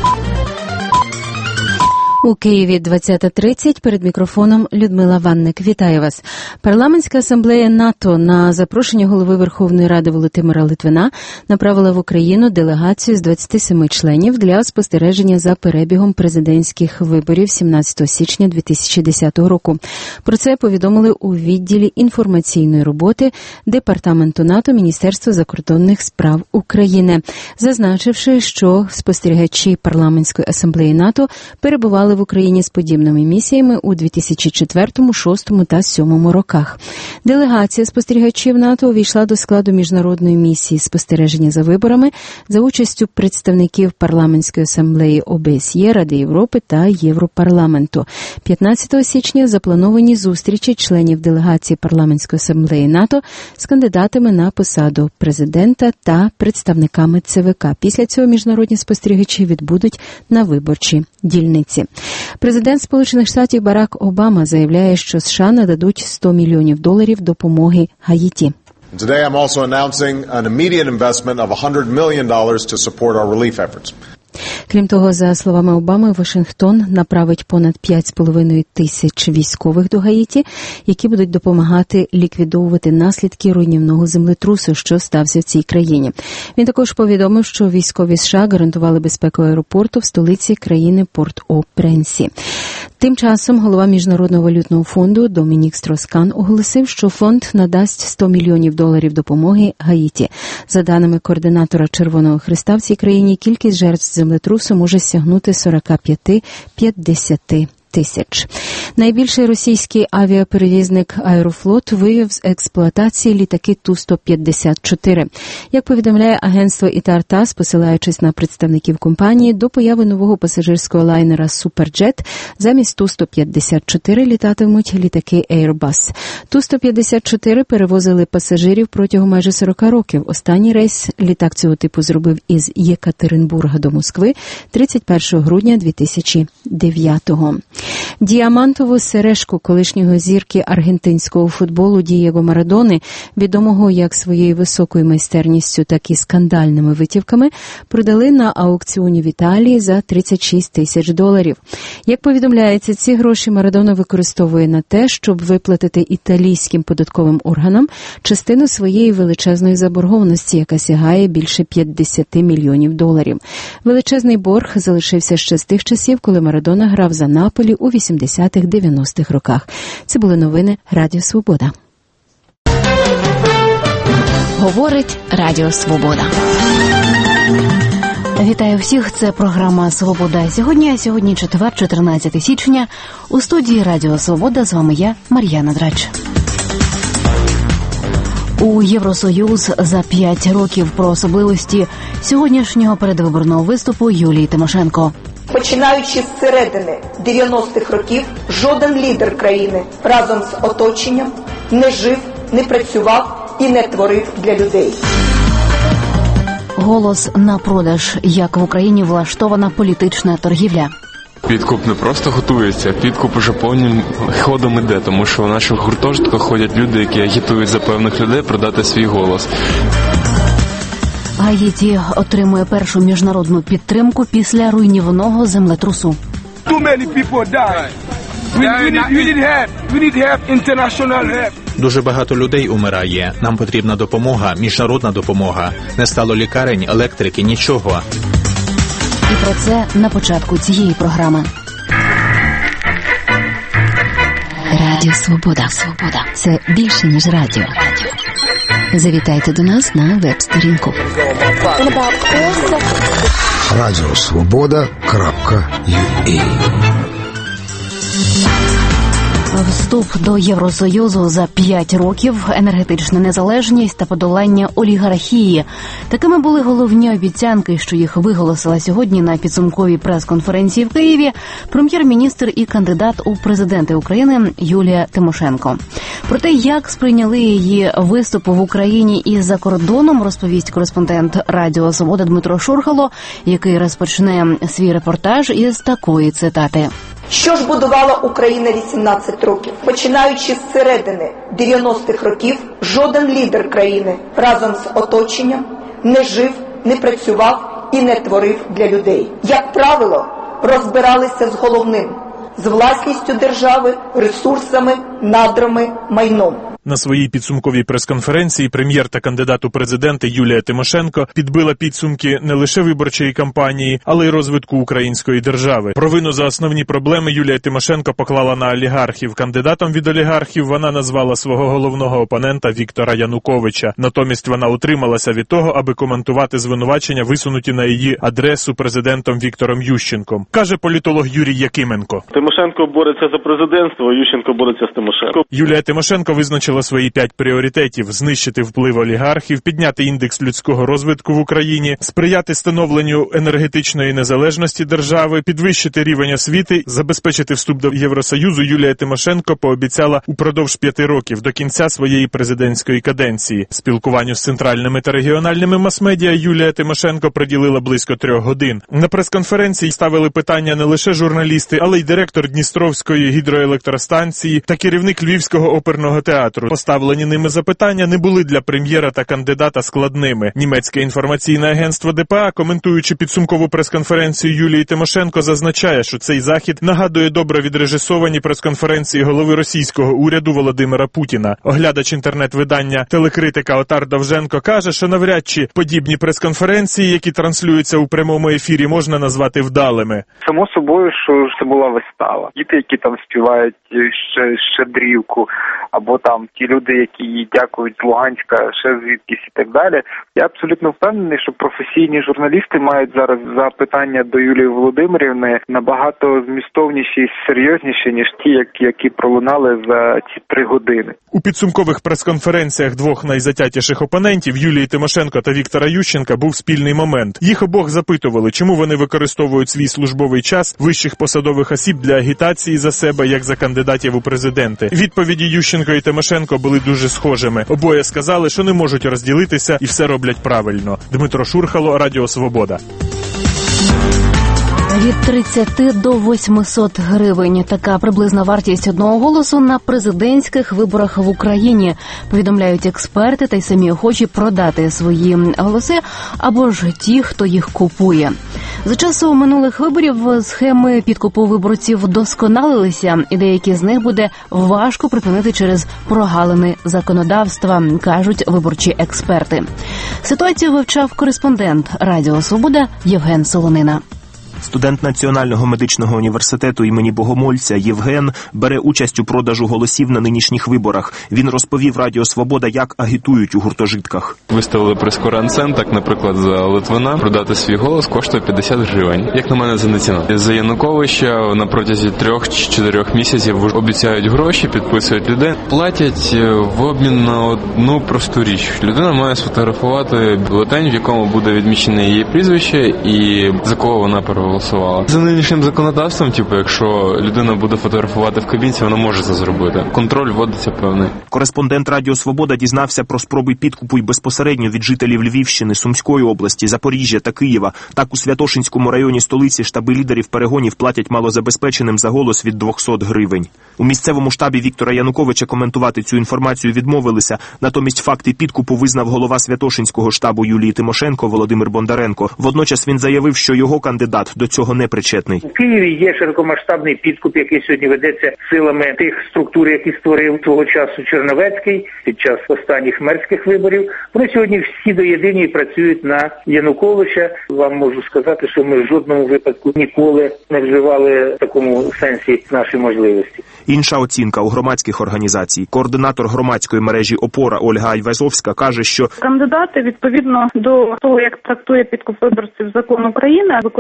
У Києві двадцята тридцять, перед мікрофоном Людмила Ванник. Вітаю вас. Парламентська асамблея НАТО на запрошення голови Верховної Ради Володимира Литвина направила в Україну делегацію з двадцяти семи членів для спостереження за перебігом президентських виборів сімнадцятого січня дві тисячі десятого року. Про це повідомили у відділі інформаційної роботи Департаменту НАТО Міністерства закордонних справ України, зазначивши, що спостерігачі парламентської асамблеї НАТО перебували в Україні з подібними місіями у дві тисячі четвертому, дві тисячі шостому та дві тисячі сьомому роках. Делегація спостерігачів НАТО увійшла до складу міжнародної місії спостереження за виборами за участю представників парламентської асамблеї О Б С Є, Ради Європи та Європарламенту. п'ятнадцятого січня заплановані зустрічі членів делегації парламентської асамблеї НАТО з кандидатами на посаду президента та представниками Це Ве Ка. Після цього міжнародні спостерігачі відбудуть на виборчі дільниці. Президент Сполучених Штатів Барак Обама заявляє, що США нададуть сто мільйонів доларів допомоги Гаїті. Today I'm also announcing an immediate investment of one hundred million dollars to support our relief efforts. Крім того, за словами Обами, Вашингтон направить понад п'ять з половиною тисяч військових до Гаїті, які будуть допомагати ліквідовувати наслідки руйнівного землетрусу, що стався в цій країні. Він також повідомив, що військові США гарантували безпеку аеропорту в столиці країни Порт-О-Пренсі. Тим часом голова Міжнародного валютного фонду Домінік Строскан оголосив, що фонд надасть сто мільйонів доларів допомоги Гаїті. За даними координатора Червоного Хреста в цій країні, кількість жертв землетрусу може сягнути сорок п'ять - п'ятдесят тисяч. Найбільший російський авіаперевізник «Аерофлот» вивів з експлуатації літаки Ту сто п'ятдесят чотири. Як повідомляє агентство «Ітар-Тас», посилаючись на представників компанії, до появи нового пасажирського лайнера «Суперджет» замість Ту сто п'ятдесят чотири літатимуть літаки «Ейрбас». Ту сто п'ятдесят чотири перевозили пасажирів протягом майже сорок років. Останній рейс літак цього типу зробив із Єкатеринбурга до Москви тридцять першого грудня дві тисячі дев'ятого. Діамантову сережку колишнього зірки аргентинського футболу Дієго Марадони, відомого як своєю високою майстерністю, так і скандальними витівками, продали на аукціоні в Італії за тридцять шість тисяч доларів. Як повідомляється, ці гроші Марадона використовує на те, щоб виплатити італійським податковим органам частину своєї величезної заборгованості, яка сягає більше п'ятдесят мільйонів доларів. Величезний борг залишився ще з тих часів, коли Марадона грав за Наполі у вісімдесятих-дев'яностих роках. Це були новини Радіо Свобода. Говорить Радіо Свобода. Вітаю всіх, це програма «Свобода сьогодні». Сьогодні четвер, чотирнадцяте січня. У студії Радіо Свобода з вами я, Мар'яна Драч. У Євросоюз за п'ять років про особливості сьогоднішнього передвиборного виступу Юлії Тимошенко. Починаючи з середини дев'яностих років, жоден лідер країни разом з оточенням не жив, не працював і не творив для людей. Голос на продаж. Як в Україні влаштована політична торгівля. Підкуп не просто готується, підкуп уже повним ходом іде, тому що в наших гуртожитках ходять люди, які агітують за певних людей продати свій голос. Гаїті отримує першу міжнародну підтримку після руйнівного землетрусу. Дуже багато людей умирає. Нам потрібна допомога, міжнародна допомога. Не стало лікарень, електрики, нічого. І про це на початку цієї програми. Радіо Свобода. Свобода. Це більше, ніж радіо. Завітайте до нас на веб-сторінку. радіосвобода крапка ю а. Вступ до Євросоюзу за п'ять років, енергетична незалежність та подолання олігархії. Такими були головні обіцянки, що їх виголосила сьогодні на підсумковій прес-конференції в Києві прем'єр-міністр і кандидат у президенти України Юлія Тимошенко. Про те, як сприйняли її виступ в Україні і за кордоном, розповість кореспондент Радіо Свобода Дмитро Шурхало, який розпочне свій репортаж із такої цитати. Що ж будувала Україна вісімнадцять років? Починаючи з середини дев'яностих років, жоден лідер країни разом з оточенням не жив, не працював і не творив для людей. Як правило, розбиралися з головним – з власністю держави, ресурсами, надрами, майном. На своїй підсумковій прес-конференції прем'єр та кандидат у президенти Юлія Тимошенко підбила підсумки не лише виборчої кампанії, але й розвитку української держави. Провину за основні проблеми Юлія Тимошенко поклала на олігархів. Кандидатом від олігархів вона назвала свого головного опонента Віктора Януковича. Натомість вона утрималася від того, аби коментувати звинувачення, висунуті на її адресу президентом Віктором Ющенком. Каже політолог Юрій Якименко. Тимошенко бореться за президентство, Ющенко бореться з Тимошенко. Юлія Тимошенко визначила свої п'ять пріоритетів: знищити вплив олігархів, підняти індекс людського розвитку в Україні, сприяти становленню енергетичної незалежності держави, підвищити рівень освіти, забезпечити вступ до Євросоюзу. Юлія Тимошенко пообіцяла упродовж п'яти років до кінця своєї президентської каденції. Спілкуванню з центральними та регіональними мас-медіа Юлія Тимошенко приділила близько трьох годин. На прес-конференції ставили питання не лише журналісти, але й директор Дністровської гідроелектростанції та керівник Львівського оперного театру. Поставлені ними запитання не були для прем'єра та кандидата складними. Німецьке інформаційне агентство ДПА, коментуючи підсумкову прес-конференцію Юлії Тимошенко, зазначає, що цей захід нагадує добре відрежисовані прес-конференції голови російського уряду Володимира Путіна. Оглядач інтернет-видання телекритика Отар Довженко каже, що навряд чи подібні прес-конференції, які транслюються у прямому ефірі, можна назвати вдалими. Само собою, що це була вистава. Діти, які там співають ще щедрівку, або там ті люди, які дякують з Луганська, ще звідкись і так далі. Я абсолютно впевнений, що професійні журналісти мають зараз запитання до Юлії Володимирівни набагато змістовніші і серйозніші, ніж ті, які пролунали за ці три години. У підсумкових прес-конференціях двох найзатятіших опонентів Юлії Тимошенко та Віктора Ющенка був спільний момент. Їх обох запитували, чому вони використовують свій службовий час вищих посадових осіб для агітації за себе, як за кандидатів у президенти. Відповіді Ющенко і Тимошенко були дуже схожими. Обоє сказали, що не можуть розділитися і все роблять правильно. Дмитро Шурхало, Радіо Свобода. Від тридцяти до восьмисот гривень. Така приблизна вартість одного голосу на президентських виборах в Україні, повідомляють експерти та й самі охочі продати свої голоси, або ж ті, хто їх купує. За часу минулих виборів схеми підкупу виборців вдосконалилися, і деякі з них буде важко припинити через прогалини законодавства, кажуть виборчі експерти. Ситуацію вивчав кореспондент Радіо Свобода Євген Солонина. Студент Національного медичного університету імені Богомольця Євген бере участь у продажу голосів на нинішніх виборах. Він розповів Радіо Свобода, як агітують у гуртожитках. Виставили прескурант-цен, так, наприклад, за Литвина. Продати свій голос коштує п'ятдесят гривень. Як на мене, занадто. За Януковича на протязі трьох чи чотирьох місяців обіцяють гроші, підписують людей. Платять в обмін на одну просту річ. Людина має сфотографувати бюлетень, в якому буде відмічене її прізвище і за кого вона переголосувала. За нинішнім законодавством, типу, якщо людина буде фотографувати в кабінці, вона може це зробити. Контроль вводиться певний. Кореспондент Радіо Свобода дізнався про спроби підкупу й безпосередньо від жителів Львівщини, Сумської області, Запоріжжя та Києва. Так у Святошинському районі столиці штаби лідерів перегонів платять малозабезпеченим за голос від двохсот гривень. У місцевому штабі Віктора Януковича коментувати цю інформацію відмовилися. Натомість факти підкупу визнав голова Святошинського штабу Юлії Тимошенко Володимир Бондаренко. Водночас він заявив, що його кандидат до цього не причетний. У Києві є широкомасштабний підкуп, який сьогодні ведеться силами тих структур, які створив свого часу Черновецький під час останніх мерських виборів. Вони сьогодні всі до єдиної працюють на Януковича. Вам можу сказати, що ми в жодному випадку ніколи не вживали в такому сенсі наші можливості. Інша оцінка у громадських організацій. Координатор громадської мережі «Опора» Ольга Айвазовська каже, що кандидати, відповідно до того, як трактує підкуп виборців закон України, використовують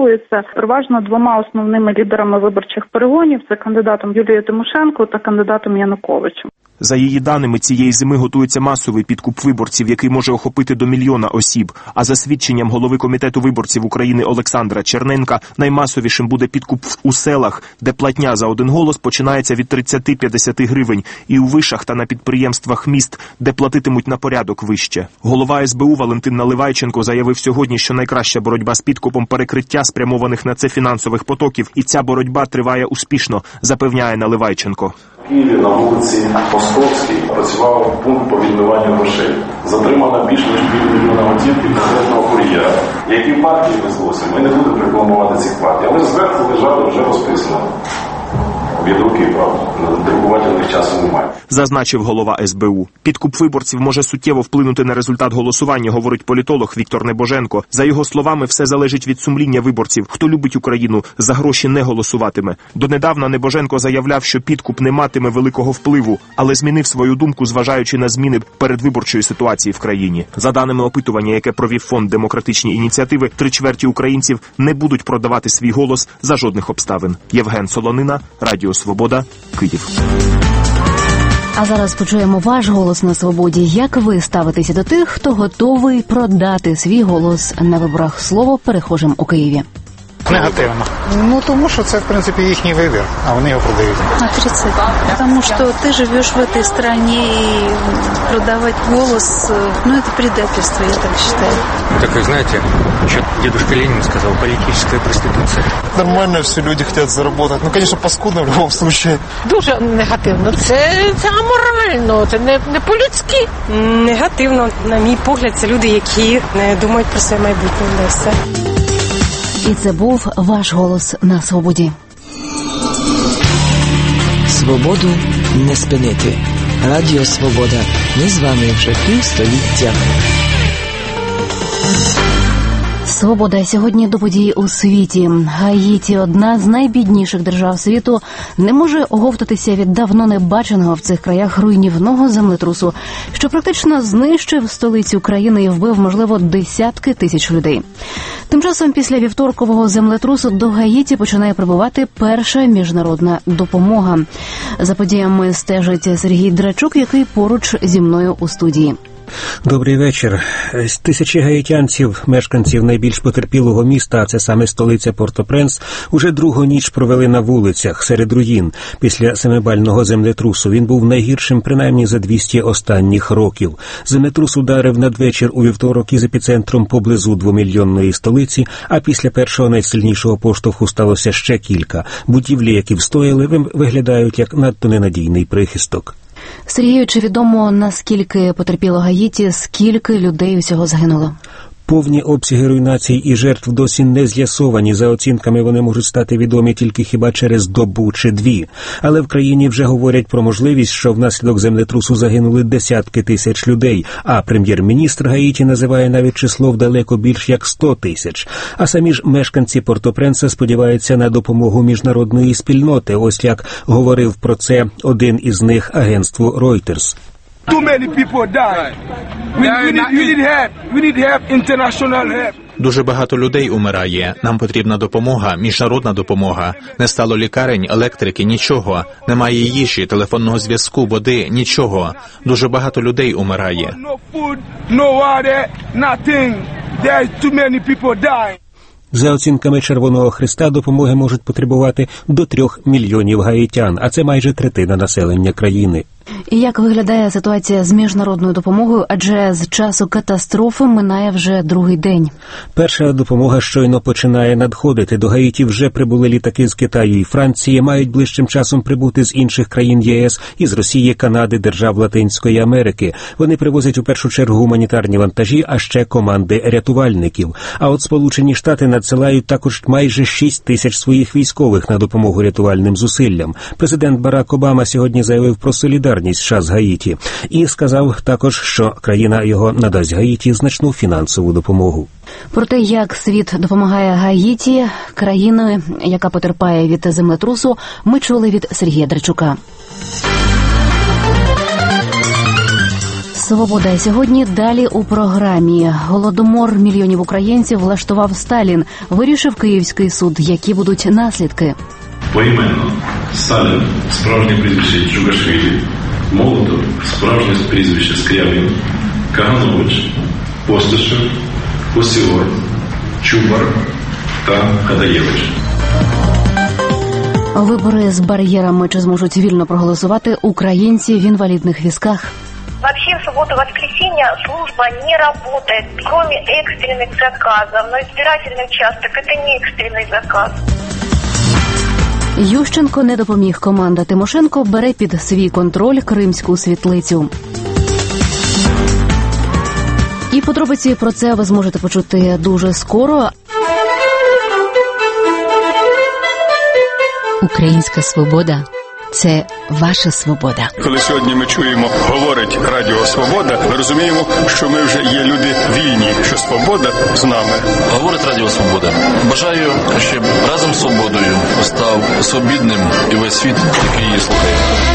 підтримується переважно двома основними лідерами виборчих перегонів – це кандидатом Юлією Тимошенко та кандидатом Януковичем. За її даними, цієї зими готується масовий підкуп виборців, який може охопити до мільйона осіб. А за свідченням голови Комітету виборців України Олександра Черненка, наймасовішим буде підкуп у селах, де платня за один голос починається від тридцять-п'ятдесят гривень, і у вишах та на підприємствах міст, де платитимуть на порядок вище. Голова ес бе у Валентин Наливайченко заявив сьогодні, що найкраща боротьба з підкупом – перекриття спрямованих на це фінансових потоків, і ця боротьба триває успішно, запевняє Наливайченко. В Києві на вулиці Московській працював пункт по відмиванню грошей. Затримано більш ніж півмільйона готівки конкретного кур'єра. Які партії везлося, ми не будемо рекламувати цих партій. Але зверху лежало вже розписано. Від руки, правда. Друкувати в них часу немає. Зазначив голова ес бе у. Підкуп виборців може суттєво вплинути на результат голосування, говорить політолог Віктор Небоженко. За його словами, все залежить від сумління виборців. Хто любить Україну, за гроші не голосуватиме. Донедавна Небоженко заявляв, що підкуп не матиме великого впливу, але змінив свою думку, зважаючи на зміни передвиборчої ситуації в країні. За даними опитування, яке провів фонд «Демократичні ініціативи», три чверті українців не будуть продавати свій голос за жодних обставин. Євген Солонина, Радіо Свобода, Київ. А зараз почуємо ваш голос на свободі. Як ви ставитеся до тих, хто готовий продати свій голос на виборах? Слово перехожим у Києві. Негативно. Ну, тому що це, в принципі, їхній вибір, а вони його продають. Отрицательно. Потому что ты живешь в этой стране и продавать голос, ну, это предательство, я так считаю. Так, знаете, что дедушка Ленин сказал, политическая проституция. Нормально, все люди хотят заработать. Ну, конечно, паскудно в любом случае. Дуже негативно. Це, це аморально, це не, не по-людськи. Негативно, на мій погляд, це люди, які не думають про своє майбутнє. Не все. І це був ваш голос на свободі. Свободу не спинити. Радіо Свобода. Ми з вами вже півстоліття. Свобода сьогодні до подій у світі. Гаїті, одна з найбідніших держав світу, не може оговтатися від давно небаченого в цих краях руйнівного землетрусу, що практично знищив столицю країни і вбив, можливо, десятки тисяч людей. Тим часом після вівторкового землетрусу до Гаїті починає прибувати перша міжнародна допомога. За подіями стежить Сергій Драчук, який поруч зі мною у студії. Добрий вечір. Тисячі гаїтянців, мешканців найбільш потерпілого міста, а це саме столиця Порто-Пренс, уже другу ніч провели на вулицях, серед руїн. Після семибального землетрусу він був найгіршим принаймні за двісті останніх років. Землетрус ударив надвечір у вівторок із епіцентром поблизу двомільйонної столиці, а після першого найсильнішого поштовху сталося ще кілька. Будівлі, які встояли, виглядають як надто ненадійний прихисток. Сергію, чи відомо, наскільки потерпіло Гаїті, скільки людей усього загинуло? Повні обсяги руйнацій і жертв досі не з'ясовані. За оцінками, вони можуть стати відомі тільки хіба через добу чи дві. Але в країні вже говорять про можливість, що внаслідок землетрусу загинули десятки тисяч людей, а прем'єр-міністр Гаїті називає навіть число в далеко більш як сто тисяч. А самі ж мешканці Порто-Пренса сподіваються на допомогу міжнародної спільноти. Ось як говорив про це один із них агентству Reuters. Too many people die. We, we, need, we need help. We need help, international help. Дуже багато людей умирає. Нам потрібна допомога, міжнародна допомога. Не стало лікарень, електрики, нічого. Немає їжі, телефонного зв'язку, води, нічого. Дуже багато людей умирає. No food, no water, nothing. There's too many people dying. За оцінками Червоного Хреста, допомоги можуть потребувати до трьох мільйонів гаїтян, а це майже третина населення країни. І як виглядає ситуація з міжнародною допомогою, адже з часу катастрофи минає вже другий день? Перша допомога щойно починає надходити. До Гаїті вже прибули літаки з Китаю і Франції, мають ближчим часом прибути з інших країн ЄС, із Росії, Канади, держав Латинської Америки. Вони привозять у першу чергу гуманітарні вантажі, а ще команди рятувальників. А от Сполучені Штати надсилають також майже шість тисяч своїх військових на допомогу рятувальним зусиллям. Президент Барак Обама сьогодні заявив про солідарність США з Гаїті і сказав також, що країна його надасть Гаїті значну фінансову допомогу. Про те, як світ допомагає Гаїті, країною, яка потерпає від землетрусу, ми чули від Сергія Драчука. Свобода сьогодні далі у програмі. Голодомор мільйонів українців влаштував Сталін. Вирішив Київський суд. Які будуть наслідки? Поіменно. Сталін – справжнє прізвище Джугашвілі, Молотов – справжнє прізвище Скрябін, Каганович, Постишев, Осіор, Чубар та Кадаєвич. Вибори з бар'єрами. Чи зможуть вільно проголосувати українці в інвалідних візках? Вообще в субботу-воскресенье служба не работает, кроме экстренных заказов. Но избирательный участок – это не экстренный заказ. Ющенко не допоміг. Команда Тимошенко бере під свій контроль Кримську світлицю. І подробиці про це ви зможете почути дуже скоро. Українська свобода – це ваша свобода. Коли сьогодні ми чуємо, говорить Радіо Свобода, ми розуміємо, що ми вже є люди вільні, що свобода з нами. Говорить Радіо Свобода. Бажаю, щоб разом з свободою став свобідним і весь світ, який її слухає.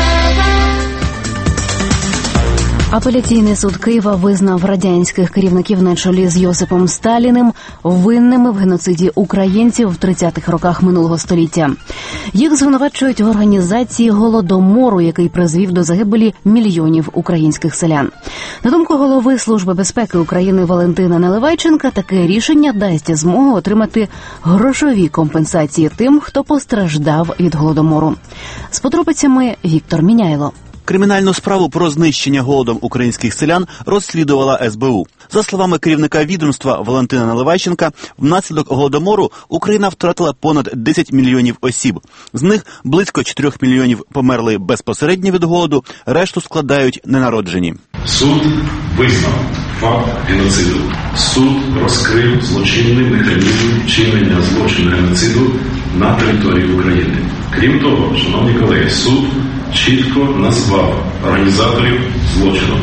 Апеляційний суд Києва визнав радянських керівників на чолі з Йосипом Сталіним винними в геноциді українців в тридцятих роках минулого століття. Їх звинувачують в організації Голодомору, який призвів до загибелі мільйонів українських селян. На думку голови Служби безпеки України Валентина Наливайченка, таке рішення дасть змогу отримати грошові компенсації тим, хто постраждав від Голодомору. З подробицями Віктор Міняйло. Кримінальну справу про знищення голодом українських селян розслідувала ес бе у. За словами керівника відомства Валентина Наливайченка, внаслідок Голодомору Україна втратила понад десять мільйонів осіб. З них близько чотирьох мільйонів померли безпосередньо від голоду, решту складають ненароджені. Суд визнав факт геноциду. Суд розкрив злочинний механізм вчинення злочину геноциду на території України. Крім того, шановні колеги, суд чітко назвав організаторів злочину.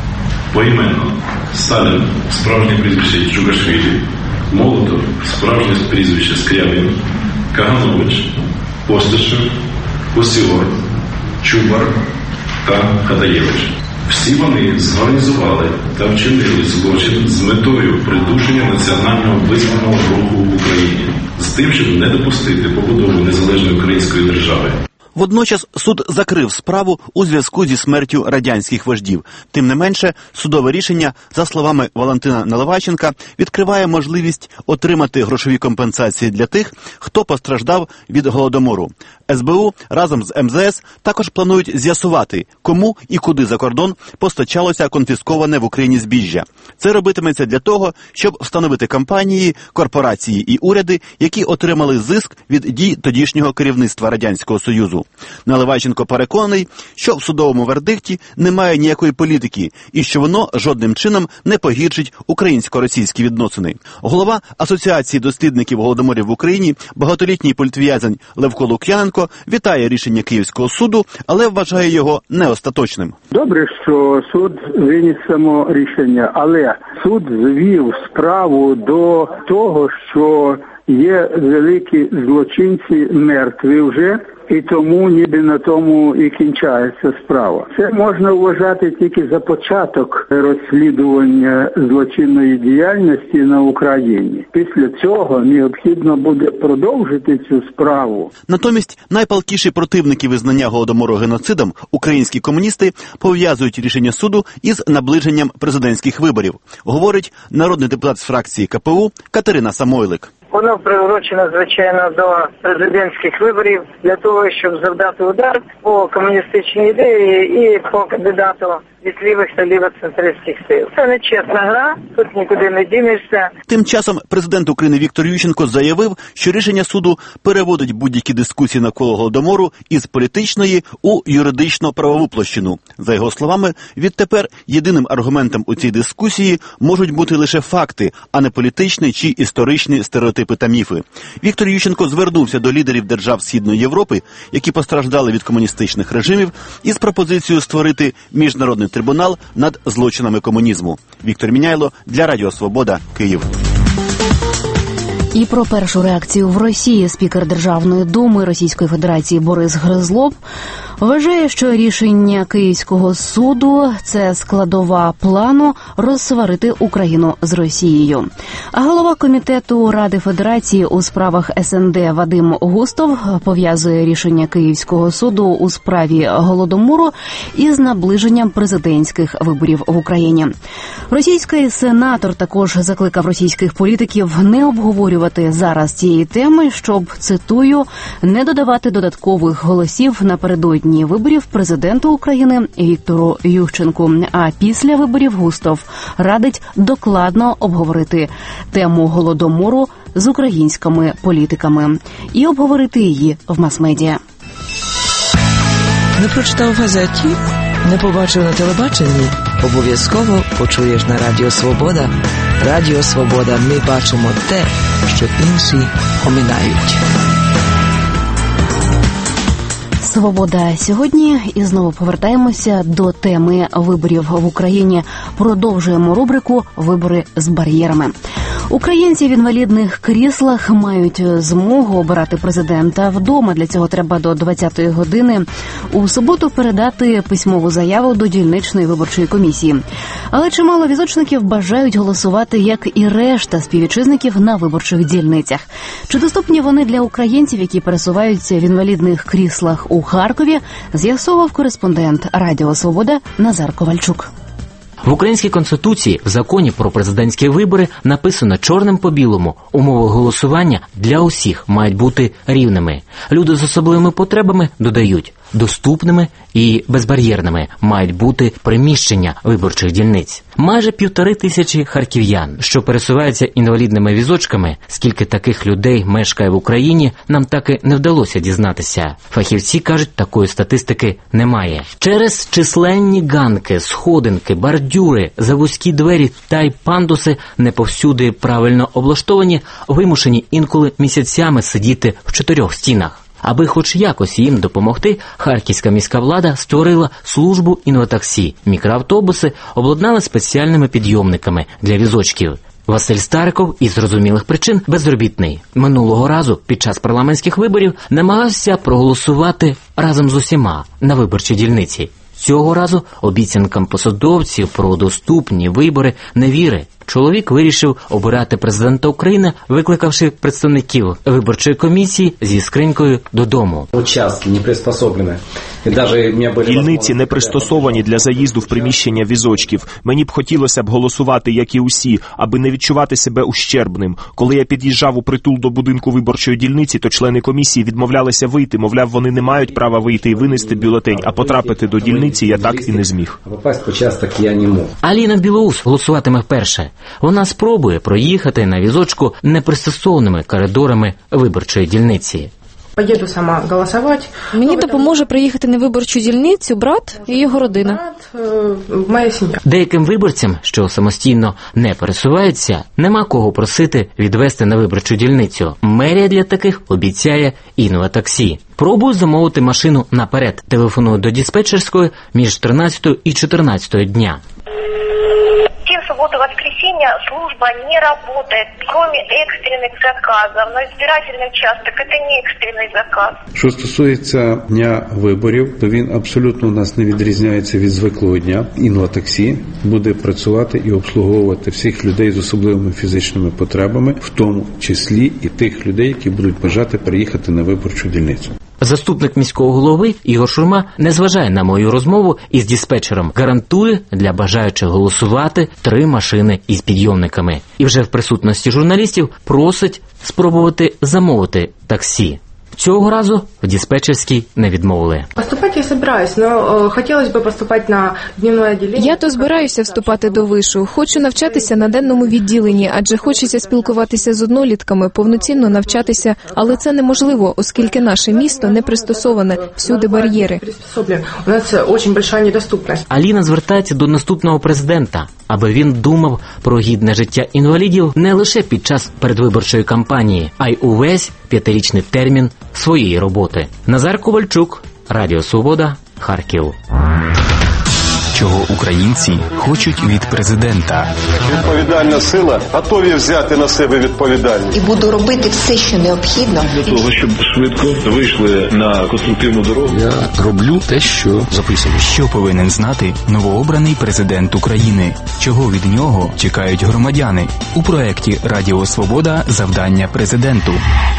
Поіменно. Сталін – справжнє прізвище Джугашвілі, Молотов – справжнє прізвище Скрябін, Каганович, Постишев, Осіор, Чубар та Кадаєвич. Всі вони зорганізували та вчинили злочин з метою придушення національного визвольного руху в Україні, з тим, щоб не допустити побудову незалежної української держави. Водночас суд закрив справу у зв'язку зі смертю радянських вождів. Тим не менше, судове рішення, за словами Валентина Наливайченка, відкриває можливість отримати грошові компенсації для тих, хто постраждав від Голодомору. ес бе у разом з ем зет ес також планують з'ясувати, кому і куди за кордон постачалося конфісковане в Україні збіжжя. Це робитиметься для того, щоб встановити компанії, корпорації і уряди, які отримали зиск від дій тодішнього керівництва Радянського Союзу. Наливайченко переконаний, що в судовому вердикті немає ніякої політики і що воно жодним чином не погіршить українсько-російські відносини. Голова Асоціації дослідників голодоморів в Україні, багатолітній політв'язень Левко Лук'яненко, вітає рішення Київського суду, але вважає його неостаточним. Добре, що суд виніс само рішення, але суд звів справу до того, що є великі злочинці мертві вже, і тому ніби на тому і кінчається справа. Це можна вважати тільки за початок розслідування злочинної діяльності на Україні. Після цього необхідно буде продовжити цю справу. Натомість найпалкіші противники визнання Голодомору геноцидом, українські комуністи, пов'язують рішення суду із наближенням президентських виборів, говорить народний депутат з фракції ка пе у Катерина Самойлик. Воно приурочено, звичайно, до президентських виборів для того, щоб завдати удар по комуністичній ідеї і по кандидату від лівих та лівоцентристських сил. Це не чесна гра, тут нікуди не дінешся. Тим часом президент України Віктор Ющенко заявив, що рішення суду переводить будь-які дискусії навколо Голодомору із політичної у юридично-правову площину. За його словами, відтепер єдиним аргументом у цій дискусії можуть бути лише факти, а не політичні чи історичні стереотипи та міфи. Віктор Ющенко звернувся до лідерів держав Східної Європи, які постраждали від комуністичних режимів, із пропозицією створити міжнародний трибунал над злочинами комунізму. Віктор Міняйло для Радіо Свобода, Київ. І про першу реакцію в Росії спікер Державної думи Російської Федерації Борис Гризлов Вважає, що рішення Київського суду – це складова плану розсварити Україну з Росією. А голова комітету Ради Федерації у справах ес ен де Вадим Густов пов'язує рішення Київського суду у справі Голодомору із наближенням президентських виборів в Україні. Російський сенатор також закликав російських політиків не обговорювати зараз цієї теми, щоб, цитую, не додавати додаткових голосів напередодні виборів президенту України Віктору Ющенку. А після виборів Густов радить докладно обговорити тему Голодомору з українськими політиками і обговорити її в мас-медіа. Не прочитав в газеті? Не побачив на телебаченні? Обов'язково почуєш на Радіо Свобода. Радіо Свобода. Ми бачимо те, що інші оминають. Свобода сьогодні. І знову повертаємося до теми виборів в Україні. Продовжуємо рубрику «Вибори з бар'єрами». Українці в інвалідних кріслах мають змогу обирати президента вдома. Для цього треба до двадцятої години у суботу передати письмову заяву до дільничної виборчої комісії. Але чимало візочників бажають голосувати, як і решта співвітчизників, на виборчих дільницях. Чи доступні вони для українців, які пересуваються в інвалідних кріслах у Харкові, з'ясовував кореспондент Радіо Свобода Назар Ковальчук. В українській конституції в законі про президентські вибори написано чорним по білому: умови голосування для усіх мають бути рівними. Люди з особливими потребами, додають, доступними і безбар'єрними мають бути приміщення виборчих дільниць. Майже півтори тисячі харків'ян, що пересуваються інвалідними візочками, скільки таких людей мешкає в Україні, нам так і не вдалося дізнатися. Фахівці кажуть, такої статистики немає. Через численні ганки, сходинки, бордюри, завузькі двері та й пандуси не повсюди правильно облаштовані, вимушені інколи місяцями сидіти в чотирьох стінах. Аби хоч якось їм допомогти, харківська міська влада створила службу інватаксі. Мікроавтобуси обладнали спеціальними підйомниками для візочків. Василь Стариков із зрозумілих причин безробітний. Минулого разу під час парламентських виборів намагався проголосувати разом з усіма на виборчій дільниці. Цього разу обіцянкам посадовців про доступні вибори не вірить. Чоловік вирішив обирати президента України, викликавши представників виборчої комісії зі скринькою додому. Участки не приспособлені. Дільниці не пристосовані для заїзду в приміщення візочків. Мені б хотілося б голосувати, як і усі, аби не відчувати себе ущербним. Коли я під'їжджав у притул до будинку виборчої дільниці, то члени комісії відмовлялися вийти. Мовляв, вони не мають права вийти і винести бюлетень, а потрапити до дільниці я так і не зміг. Аліна Білоус голосуватиме вперше. Вона спробує проїхати на візочку непристосованими коридорами виборчої дільниці. Поїду сама голосувати. Мені допоможе приїхати на виборчу дільницю брат і його родина. Моя сім'я. Деяким виборцям, що самостійно не пересуваються, нема кого просити відвести на виборчу дільницю. Мерія для таких обіцяє інватаксі. Пробую замовити машину наперед. Телефоную до диспетчерської між тринадцятою і чотирнадцятою дня. В субботу-воскресенье служба не работает, кроме экстренных заказов. Но избирательный участок – это не экстренный заказ. Що стосується дня виборів, то він абсолютно у нас не відрізняється від звиклого дня. Інватаксі буде працювати і обслуговувати всіх людей з особливими фізичними потребами, в тому числі і тих людей, які будуть бажати приїхати на виборчу дільницю. Заступник міського голови Ігор Шурма не зважає на мою розмову із диспетчером. Гарантує для бажаючих голосувати три машини із підйомниками. І вже в присутності журналістів просить спробувати замовити таксі. Цього разу в диспетчерській не відмовили. Поступати я збираюсь, але хотілося б поступати на дневне відділення. Я то збираюся вступати до вишу. Хочу навчатися на денному відділенні, адже хочеться спілкуватися з однолітками, повноцінно навчатися, але це неможливо, оскільки наше місто не пристосоване, всюди бар'єри. У нас дуже велика недоступність. Аліна звертається до наступного президента, аби він думав про гідне життя інвалідів не лише під час передвиборчої кампанії, а й увесь п'ятирічний термін своєї роботи. Назар Ковальчук, Радіо Свобода, Харків. Чого українці хочуть від президента? Відповідальна сила готові взяти на себе відповідальність. І буду робити все, що необхідно. Для того, щоб швидко вийшли на конструктивну дорогу. Я роблю те, що записано. Що повинен знати новообраний президент України? Чого від нього чекають громадяни? У проєкті «Радіо Свобода. Завдання президенту».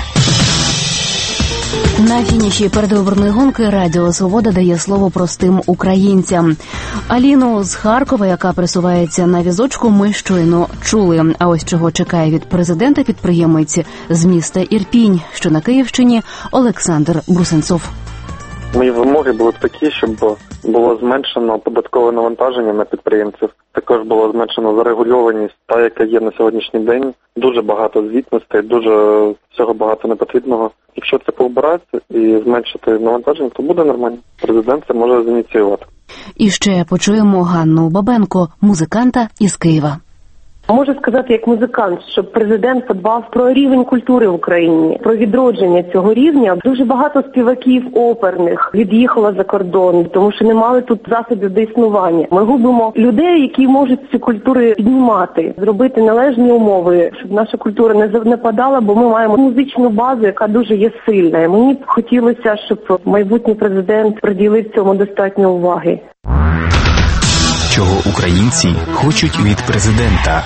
На фініші передвиборної гонки Радіо Свобода дає слово простим українцям. Аліну з Харкова, яка пересувається на візочку, ми щойно чули. А ось чого чекає від президента підприємець з міста Ірпінь, що на Київщині, Олександр Брусенцов. Мої вимоги були б такі, щоб було зменшено податкове навантаження на підприємців. Також було зменшено зарегульованість, та, яка є на сьогоднішній день. Дуже багато звітностей, дуже всього багато непотрібного. Якщо це повбирати і зменшити навантаження, то буде нормально. Президент це може зініціювати. І ще почуємо Ганну Бабенко, музиканта із Києва. Можу сказати як музикант, що президент подбав про рівень культури в Україні, про відродження цього рівня. Дуже багато співаків оперних від'їхало за кордон, тому що не мали тут засобів до існування. Ми губимо людей, які можуть цю культуру піднімати, зробити належні умови, щоб наша культура не занепадала, бо ми маємо музичну базу, яка дуже є сильна. І мені б хотілося, щоб майбутній президент приділив цьому достатньо уваги. Чого українці хочуть від президента?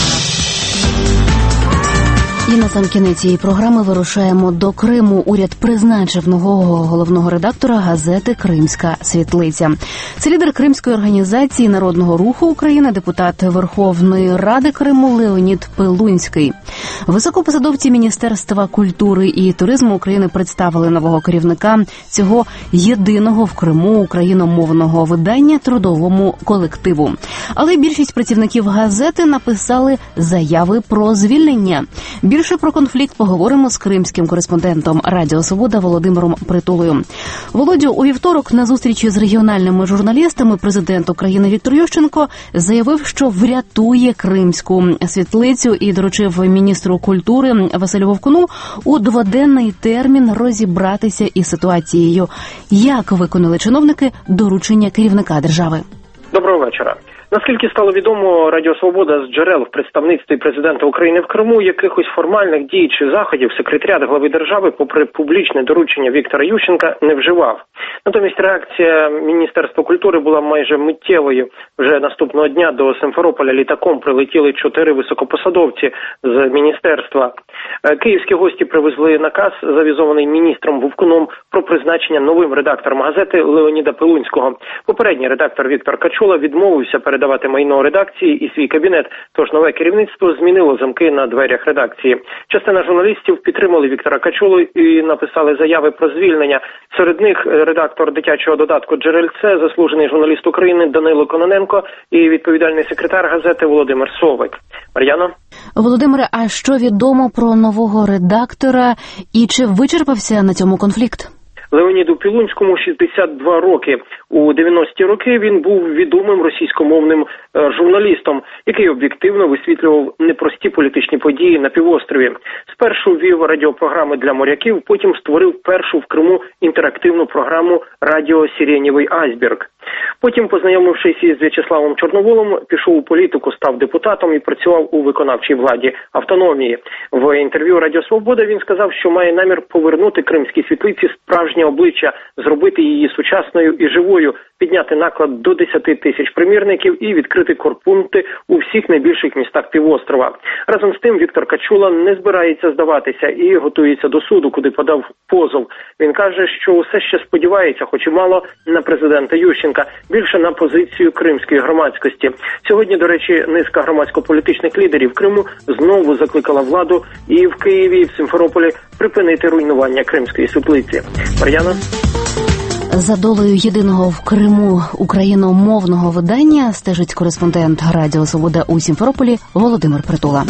І на сам кінець цієї програми вирушаємо до Криму. Уряд призначив нового головного редактора газети «Кримська світлиця». Це лідер Кримської організації Народного руху України, депутат Верховної Ради Криму Леонід Пилунський. Високопосадовці Міністерства культури і туризму України представили нового керівника цього єдиного в Криму україномовного видання трудовому колективу. Але більшість працівників газети написали заяви про звільнення. Більше про конфлікт поговоримо з кримським кореспондентом Радіо Свобода Володимиром Притулою. Володю, у вівторок на зустрічі з регіональними журналістами президент України Віктор Ющенко заявив, що врятує Кримську світлицю і доручив міністру культури Василю Вовкуну у дводенний термін розібратися із ситуацією. Як виконали чиновники доручення керівника держави? Доброго вечора. Наскільки стало відомо, Радіо Свобода з джерел в представництві президента України в Криму якихось формальних дій чи заходів секретаріат глави держави, попри публічне доручення Віктора Ющенка, не вживав. Натомість реакція Міністерства культури була майже миттєвою. Вже наступного дня до Симферополя літаком прилетіли чотири високопосадовці з міністерства. Київські гості привезли наказ, завізований міністром Вовкуном, про призначення новим редактором газети Леоніда Пилунського. Попередній редактор Віктор Качула відмовився передавати майно редакції і свій кабінет, тож нове керівництво змінило замки на дверях редакції. Частина журналістів підтримали Віктора Качулу і написали заяви про звільнення. Серед них редактор дитячого додатку «Джерельце», заслужений журналіст України Данило Кононенко і відповідальний секретар газети Володимир Совик. Мар'яно? Володимире, а що відомо про нового редактора і чи вичерпався на цьому конфлікт? Леоніду Пилунському шістдесят два роки. У дев'яності роки він був відомим російськомовним журналістом, який об'єктивно висвітлював непрості політичні події на півострові. Спершу вів радіопрограми для моряків, потім створив першу в Криму інтерактивну програму «Радіо Сиренєвий айсберг». Потім, познайомившись із В'ячеславом Чорноволом, пішов у політику, став депутатом і працював у виконавчій владі автономії. В інтерв'ю «Радіо Свобода» він сказав, що має намір повернути Кримській світлиці справжнє обличчя, зробити її сучасною і живою, підняти наклад до десяти тисяч примірників і відкрити корпункти у всіх найбільших містах півострова. Разом з тим Віктор Качула не збирається здаватися і готується до суду, куди подав позов. Він каже, що усе ще сподівається, хоч і мало, на президента Ющенка, більше на позицію кримської громадськості. Сьогодні, до речі, низка громадсько-політичних лідерів Криму знову закликала владу і в Києві, і в Симферополі припинити руйнування Кримської світлиці. Мар'яна? За долею єдиного в Криму україномовного видання стежить кореспондент Радіо Свобода у Сімферополі Володимир Притула.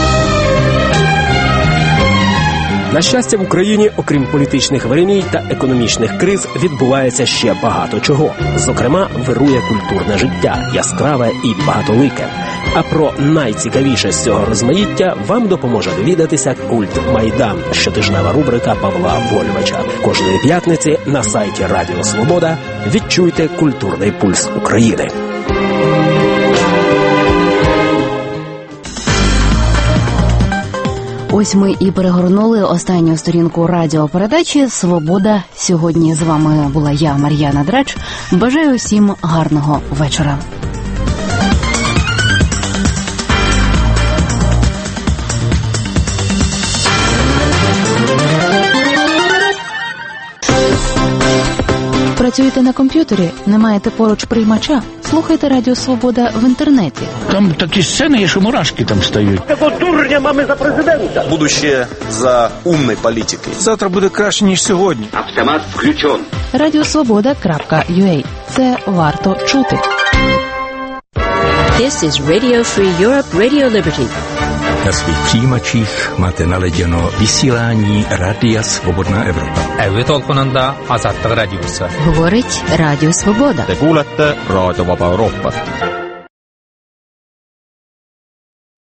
На щастя, в Україні, окрім політичних веремій та економічних криз, відбувається ще багато чого. Зокрема, вирує культурне життя, яскраве і багатолике. А про найцікавіше з цього розмаїття вам допоможе довідатися «Культ Майдан» – щотижнева рубрика Павла Вольвача. Кожної п'ятниці на сайті Радіо Свобода відчуйте культурний пульс України. Ось ми і перегорнули останню сторінку радіопередачі «Свобода». Сьогодні з вами була я, Мар'яна Драч. Бажаю всім гарного вечора. Працюєте на комп'ютері? Не маєте поруч приймача? Слухайте Радіо Свобода в інтернеті. Там такі сцени є, що мурашки там стають. Такого дурня mamy за президента. Будущее за умной політики. Завтра буде краще, ніж сьогодні. Автомат включен. радіо свобода крапка ю а. Це варто чути. This is Radio Free Europe, Radio Liberty. Na svých přijímačích máte naladěno vysílání Rádia Svobodná Evropa. Әуе толқынында азаттық радиосы. Говорить Радіо Свобода. Te kuulete Raadio Vaba Euroopa.